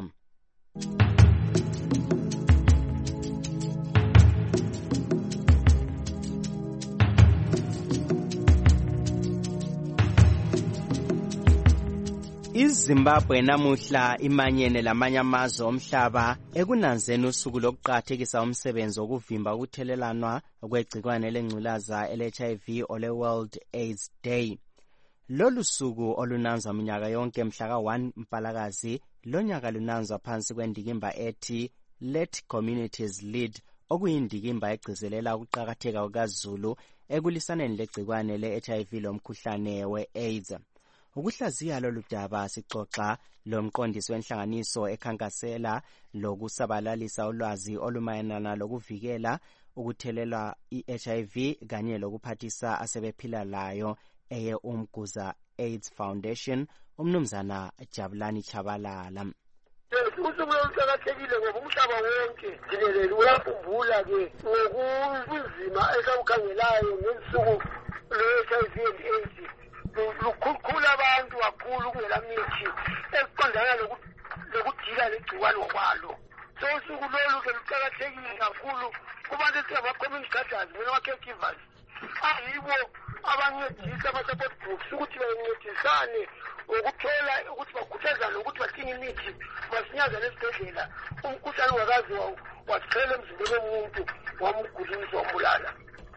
U: iZimbabwe namuhla imanyene lamanye amazwe omhlaba ekunanzeni usuku lokuqakathekisa umsebenzi wokuvimba ukuthelelanwa kwegcikwane lengculaza le-HIV ole World AIDS Day. Lolu suku olunanzwa minyaka yonke mhla ka-1 Mpalakazi, lonyaka lunanzwa phansi kwendikimba ethi Let Communities Lead, okuyindikimba egcizelela ukuqakatheka kukaZulu ekulisaneni legcikwane le-HIV lomkhuhlane we-AIDS. Ukuhlaziya lolu daba sixoxa lomqondisi wenhlanganiso ekhankasela lokusabalalisa ulwazi olumayelana lokuvikela ukuthelelwa i-HIV kanye lokuphathisa asebephila layo eye Umguza AIDS Foundation, umnumzana Jabulani Chabalala.
J: Usuku oluqakathekile ngoba umhlaba wonke jikelele uyakhumbula-ke ngokubunzima esawukhangelayo ngesuku lwe-HIV and AIDS. Lukhula abantu kakhulu kungela mithi eqondana lokudila legciwane ngokwalo. So usuku lolu-ke luqakathekile kakhulu kubantu esingama-community guardians nama-caregivers ayibo abancedisa ama-support groups ukuthi bancedisane ngokuthola ukuthi bakhuthazane ukuthi badinga imithi masinyazane esibhedlela umkhuhlane ungakazi wasiqhela emzimbeni womuntu wamgulisa wambulala.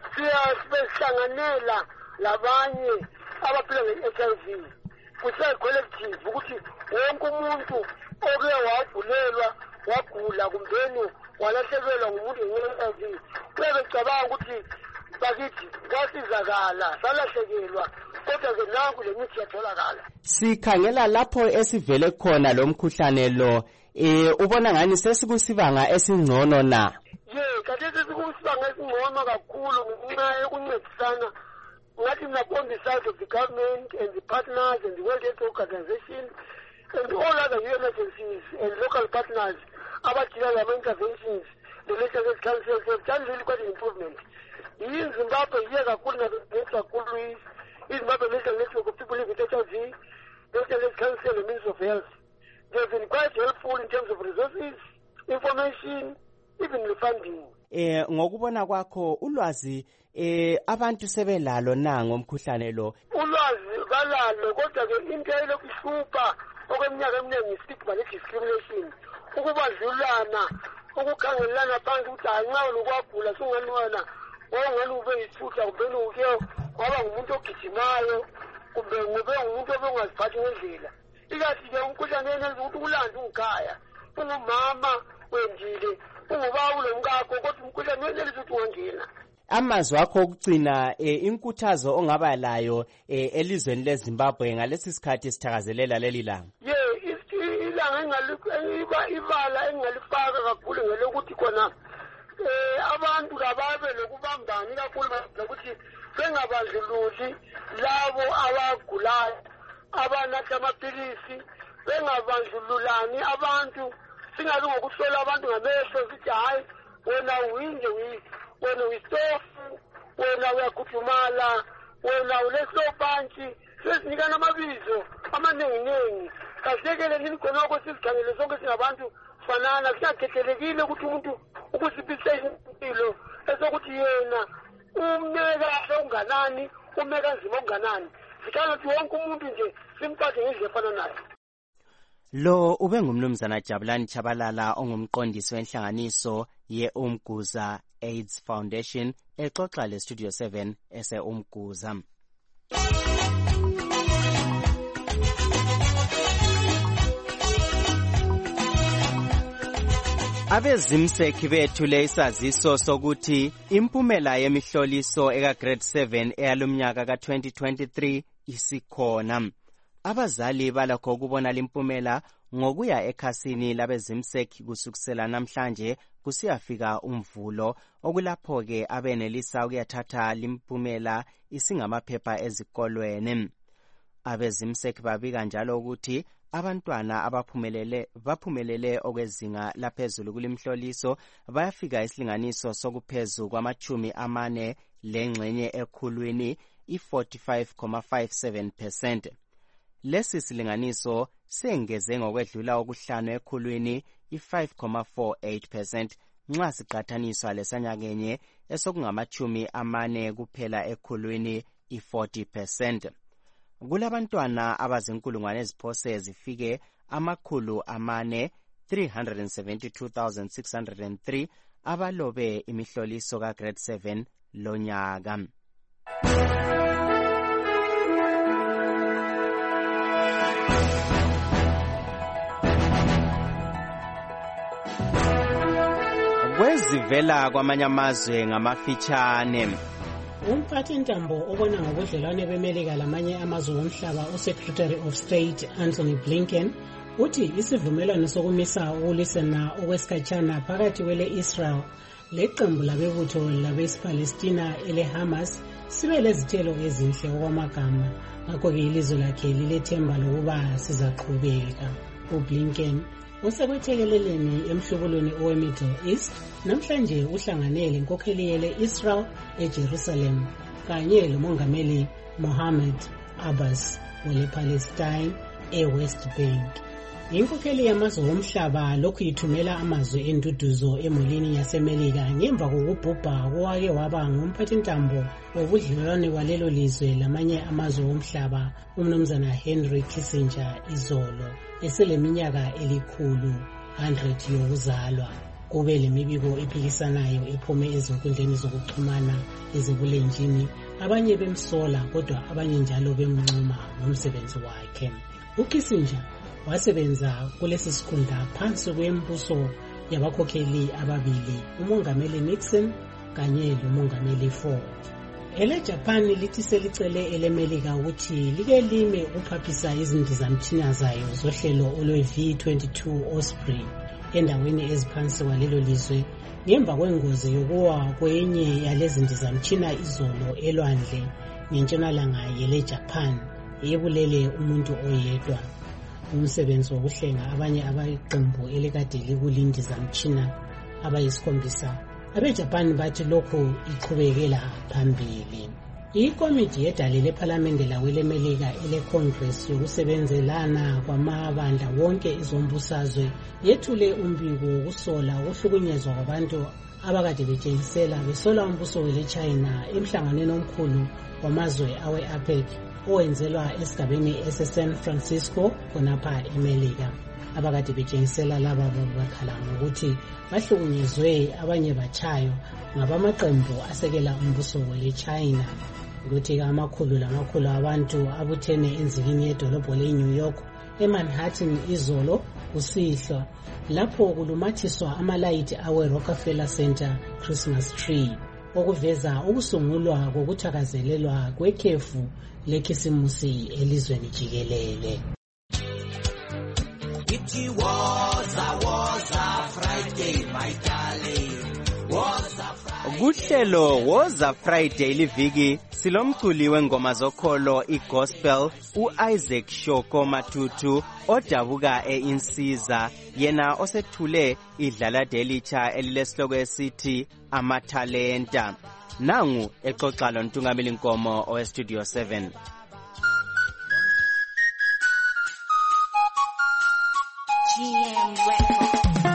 J: Siyahlanganela labanye abaphila nge-HIV kuseyi-collective ukuthi wonke umuntu oke wagulelwa wagula kumbeni walahlekelwa ngumuntu nge-HIV uyabecabanga ukuthi bakithi kwasizakala salahlekelwa kodwa-ke nanku le mithi yatholakala.
U: Sikhangela lapho esivele khona lo mkhuhlane lo ubona ngani sesikusibanga esingcono na?
J: Kade sesikusibanga esingcono kakhulu ngenxa yokuncedisana ngathi on the side of the government and the partners and the World Health Organization and all other UN agencies and local partners abadila lama-interventions, the National Health Council have done really quite an improvement. In Zimbabwe, here kakhulu kakhulu iZimbabwe National Network of People Living with HIV, National Health Council and Ministry of Health. They have been quite helpful in terms of resources, information, even the funding.
U: Ngokubona kwakho ulwazi abantu sebelalo na ngomkhuhlane lo?
J: Ulwazi balalo kodwa-ke into elokhu ihlupha okweminyaka eminingi i-stigma ne-discrimination, ukubadlulana, ukukhangelelana phansi ukuthi hayi nxa unokwagula sungani wena wawungani ube yisithutha kumbeni uke waba ngumuntu ogijimayo kumbe ube ngumuntu obengaziphathi ngendlela. Ikathi-ke umkhuhlane yenenza ukuthi ulande ungikhaya ungumama wendile ungubaba ulomkakho kodwa umkhuhlane yenelisa ukuthi ungangena.
U: Amazwi akho okugcina inkuthazo ongaba layo elizweni leZimbabwe ngalesi sikhathi sithakazelela leli langa.
J: Ilanga ibala engalifaka kakhulu ngelokuthi khona abantu kababe lokubambani kakhulu nokuthi bengabandlululi labo abagulayo abanatha amapilisi, bengabandlululani abantu, singabi ngokuhlola abantu ngamehlo sithi hayi wena uyinje wena uyistofu, wena uyakhudumala, wena ulesobantshi, sesinikana amabizo amanenginengi. Kasekele nini khonoko sizikhangele sonke singabantu fanana, kuyakhethelekile ukuthi umuntu ukusiphisa impilo esokuthi yena ume kahle unganani, ume kanzima unganani. Sikhanga ukuthi wonke umuntu nje simphathe ngendlela efana nayo.
U: Lo ube ngumnumzana Jabulani Chabalala ongumqondisi wenhlanganiso ye-Umguza AIDS Foundation exoxa leStudio 7 ese-Umguza. Abezimseki bethule isaziso sokuthi impumela yemihloliso eka grade 7 eyalumnyaka ka2023 isikhona. Abazali balakho ukubona limpumela ngokuya ekhasini labezimseki kusukisela namhlanje kusiyafika uMvulo, okulapho ke abenelisa ukuyathatha limpumela isingamaphepha ezikolweni. Abezimseki babika njalo ukuthi abantwana baphumelele okwezinga laphezulu kulimhloliso bayafika isilinganiso sokuphezu kwama40 lengxenye ekhulwini i45.57%. Lesi silinganiso sengeze ngokwedlula okuhlanu ekhulwini i5.48% nxa siqathaniswa lesanyakenye esokungama40 kuphela ekhulwini i40%. Kulabantwana abazinkulungwane eziphose zifike 4,372,603 abalobe imihloliso ka grade 7 lonyaka. Kwezivela kwamanye amazwe ngamafitshane.
K: Umphathintambo obona ngobudlelwane beMelika lamanye amazwe omhlaba uSecretary of State Anthony Blinken uthi isivumelwano sokumisa ukulwisana okwesikhatshana phakathi kwele-Israel leqembu labebutho labesi-Palestina ele-Hamas sibe lezithelo ezinhle okwamagama. Ngakho-ke ilizwe lakhe lilethemba lokuba sizaqhubeka. UBlinken usekwethekeleleni emhlubulweni owe-Middle East namhlanje uhlangane lenkokheli yele-Israel eJerusalem kanye lomongameli Mohammed Abbas wele-Palestine e-West Bank. Inkokheli yamazwe omhlaba lokhu ithumela amazwi enduduzo emulini yaseMelika ngemva kokubhubha kowake waba ngumphathintambo wobudlelwane walelo lizwe lamanye amazwe omhlaba umnumzana Henry Kissinger izolo eseleminyaka 100 yokuzalwa. Kube lemibiko ephikisanayo ephume ezinkundleni zokuxhumana ezibulenjini, abanye bemsola kodwa abanye njalo bemncoma ngomsebenzi wakhe. UKissinger wasebenza kulesi sikhundla phansi kwembuso yabakhokheli ababili, umongameli Nixon kanye lomongameli Ford. EleJapan lithi selicele eleMelika ukuthi like lime ukuphaphisa izindizamtshina zayo zohlelo olwe-V-22 Osprey endaweni eziphansi kwalelo lizwe ngemva kwengozi yokuwa kwenye yalezindizamtshina izolo elwandle ngentshonalanga yeleJapan ebulele umuntu oyedwa. Umsebenzi wokuhlenga abanye abayiqembu elikade likulindizamtshina abayi7 abeJapan bathi lokhu iqhubekela phambili. Ikomiti yedale lephalamende laweleMelika eleCongress yokusebenzelana kwamabandla wonke izombusazwe yethule umbiko wokusola ukuhlukunyezwa kwabantu abakade betshengisela besola umbuso weleChina emhlanganweni omkhulu wamazwe awe-APEC owenzelwa esigabeni eseSan Francisco khonapha eMelika. Abakade betshengisela laba bakhala ngokuthi bahlukunyezwe abanye batshayo ngabamaqembu asekela umbuso weleChina. Ukuthi amakhulu lamakhulu abantu abuthene enzikini yedolobho leNew York eManhattan izolo kusihlwa lapho kulumathiswa amalayithi awe-Rockefeller Center Christmas tree okuveza ukusungulwa kokuthakazelelwa kwekhefu lekhisimusi elizweni jikelele.
C: It was a Friday, my darling.
U: Kuhlelo woza Friday liviki silomculi wengoma zokholo igospel uIsaac Shoko Matutu odabuka eInsiza, yena osethule idlala delitsha elilesihloko esithi amathalenta. Nangu exoxa lontungameli Nkomo oweStudio 7.
C: GM Records.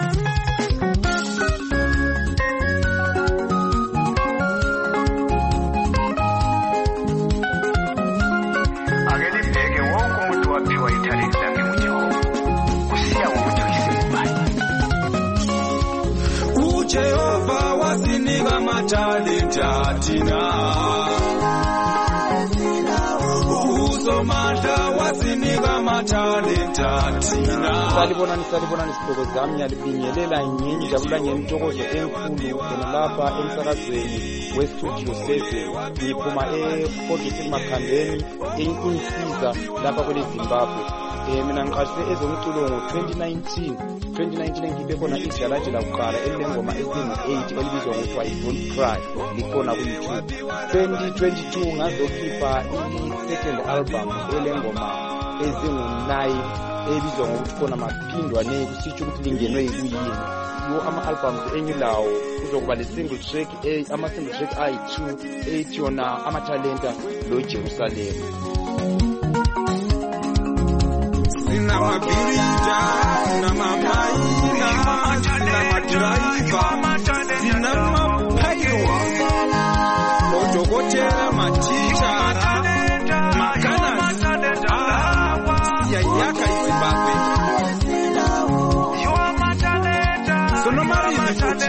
L: Jehova wasinika matalenta tina usomandla wasinika mathalenta thina.
N: Salibonani sibhoko zami ngiyalibingelela ngiyinjabula ngentokozo enkulu khona lapha emsakazweni westudio 7. Ngiphuma ePortland Makhambeni insiza lapha kwele Zimbabwe. Mina ngiqashile ezomculo ngo-2019 ngibe khona ijalaje lakuqala elilengoma ezingu-8 elibizwa ngokuthi I-Don't Cry likhona ku-YouTube. 2022 ngazokhipha i-second album elengoma ezingu-9 ebizwa ngokuthi khona maphindwane kusitsho ukuthi lingenwe yikuyini. Yo ama-albums engilawo kuzokuba le-single track ama-single track ayi-2 ethi yona amathalenta lo Jerusalem.
L: Sinamabirija, sinamamaina, sinamadraiva, sinamapayro, odokotela, matichara, makanasi, siyayaka iZimbabwe. Sonomarini futhi.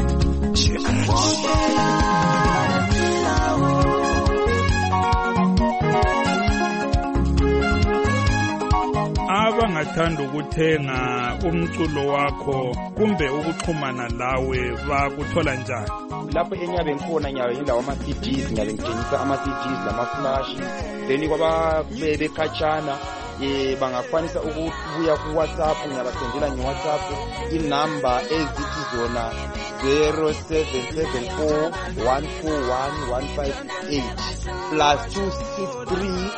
H: abangathanda ukuthenga umculo wakho kumbe ukuxhumana lawe bakuthola njani?
N: Lapho enyabe ngikhona nyawe indawo ama-CDs nyabe ngithengisa ama-CDs nama-flash then kwababekhatshana bangakwanisa ukubuya ku-WhatsApp ngiyabasendela nge-WhatsApp inamba ezithi zona 0774 141 158 plus 263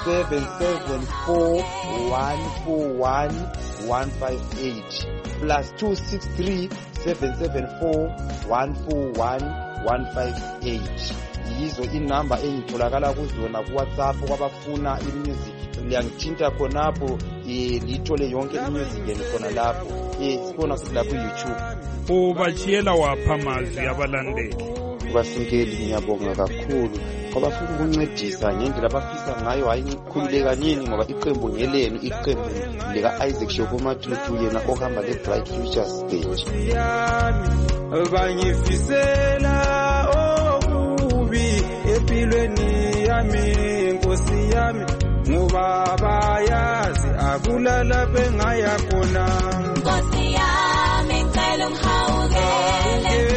N: 774 141 158 plus 263 774 141 158. Yizo inamba engitholakala kuzona ku-WhatsApp kwabafuna i-music. Liyangithinta khonapho lithole yonke i-music elikhona lapho. Sibona futhi lapho ku-YouTube.
H: Ubachiyela wapha amazwi abalandeli?
N: Basinkeli ngiyabonga kakhulu ngoba futhi ukuncedisa ngendlela abafisa ngayo hayi ngikhululeka nini ngoba iqembu ngelenu iqembu lika-Isaac Shokomatutu yena ohamba le-Bright Future Stage.
L: Bangifisela okubi empilweni yami Nkosi yami ngoba bayazi akulala bengaya khona.
C: Nkosi yami ngicela ungihawukele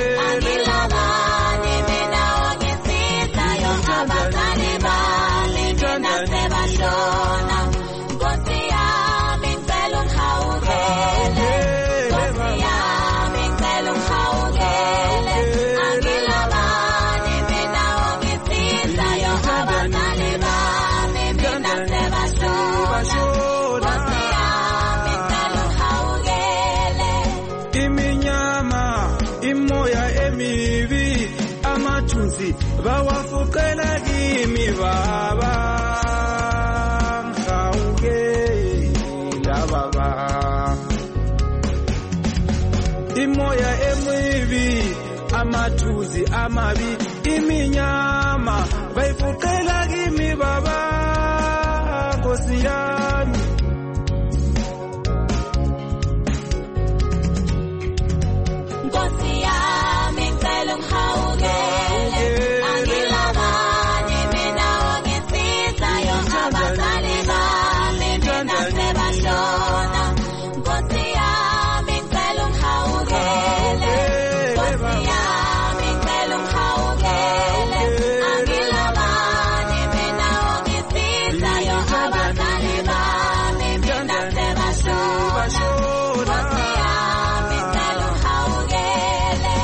C: abazali bami mina sebashona. Nkosi yami ngicela ungihawukele, Nkosi yami ngicela ungihawukele, angilabani mina ongisizayo abazali bami mina sebashona. Nkosi yami ngicela ungihawukele.
L: Iminyama imoya emibi amathunzi bawafuqela kimi baba ngihawukela baba. Imoya emibi amathuzi amabi iminyama bayifuqela kimi baba Nkosi yami.
C: Nkosi yami ngicela ungihawukele, angilabani mina ongisizayo abazali bami mina sebashona. Nkosi yami ngicela ungihawukele, Nkosi yami ngicela ungihawukele, angilabani mina ongisizayo abazali bami mina sebashona. Nkosi yami ngicela ungihawukele.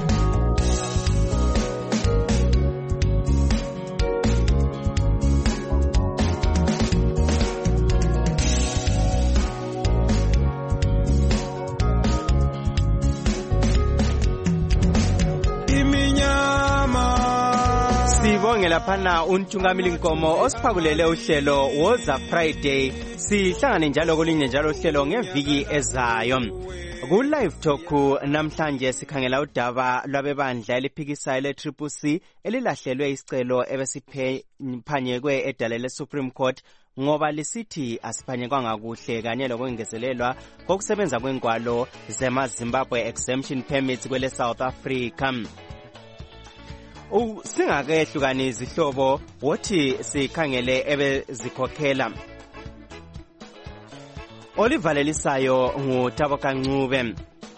U: Sibonge laphana uNtungamili Nkomo osiphakulele uhlelo Woza Friday. Sihlangane njalo kolinye njalo uhlelo ngeviki ezayo. Ku-Live Talk namhlanje sikhangela udaba lwabebandla eliphikisayo le-CCC elilahlelwe isicelo ebesiphanyekwe edale le-Supreme Court ngoba lisithi asiphanyekwanga kuhle kanye lokwengezelelwa kokusebenza kwengwalo zema-Zimbabwe exemption permits kwele South Africa. Singakehlukani izihlobo wothi sikhangele ebezikhokhela. Olivalelisayo nguThabo Kancube.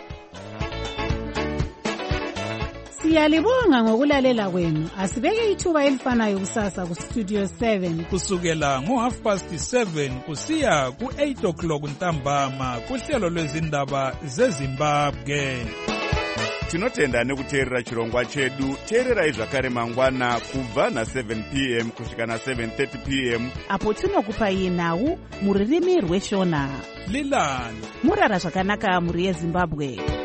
O: Siyalibonga ngokulalela kwenu. Asibeke ithuba elifanayo kusasa ku Studio 7
H: kusukela ngo7:30 kusiya ku8:00 ntambama kuhlelo lwezindaba zeZimbabwe.
G: Tinotenda nekuteerera chirongwa chedu. Teererai zvakare mangwana kubva na7 p.m. kusvika na7:30 p.m.
B: apo tinokupai nhau mururimi rweshona.
H: Lilani
B: murara zvakanaka muri yeZimbabwe.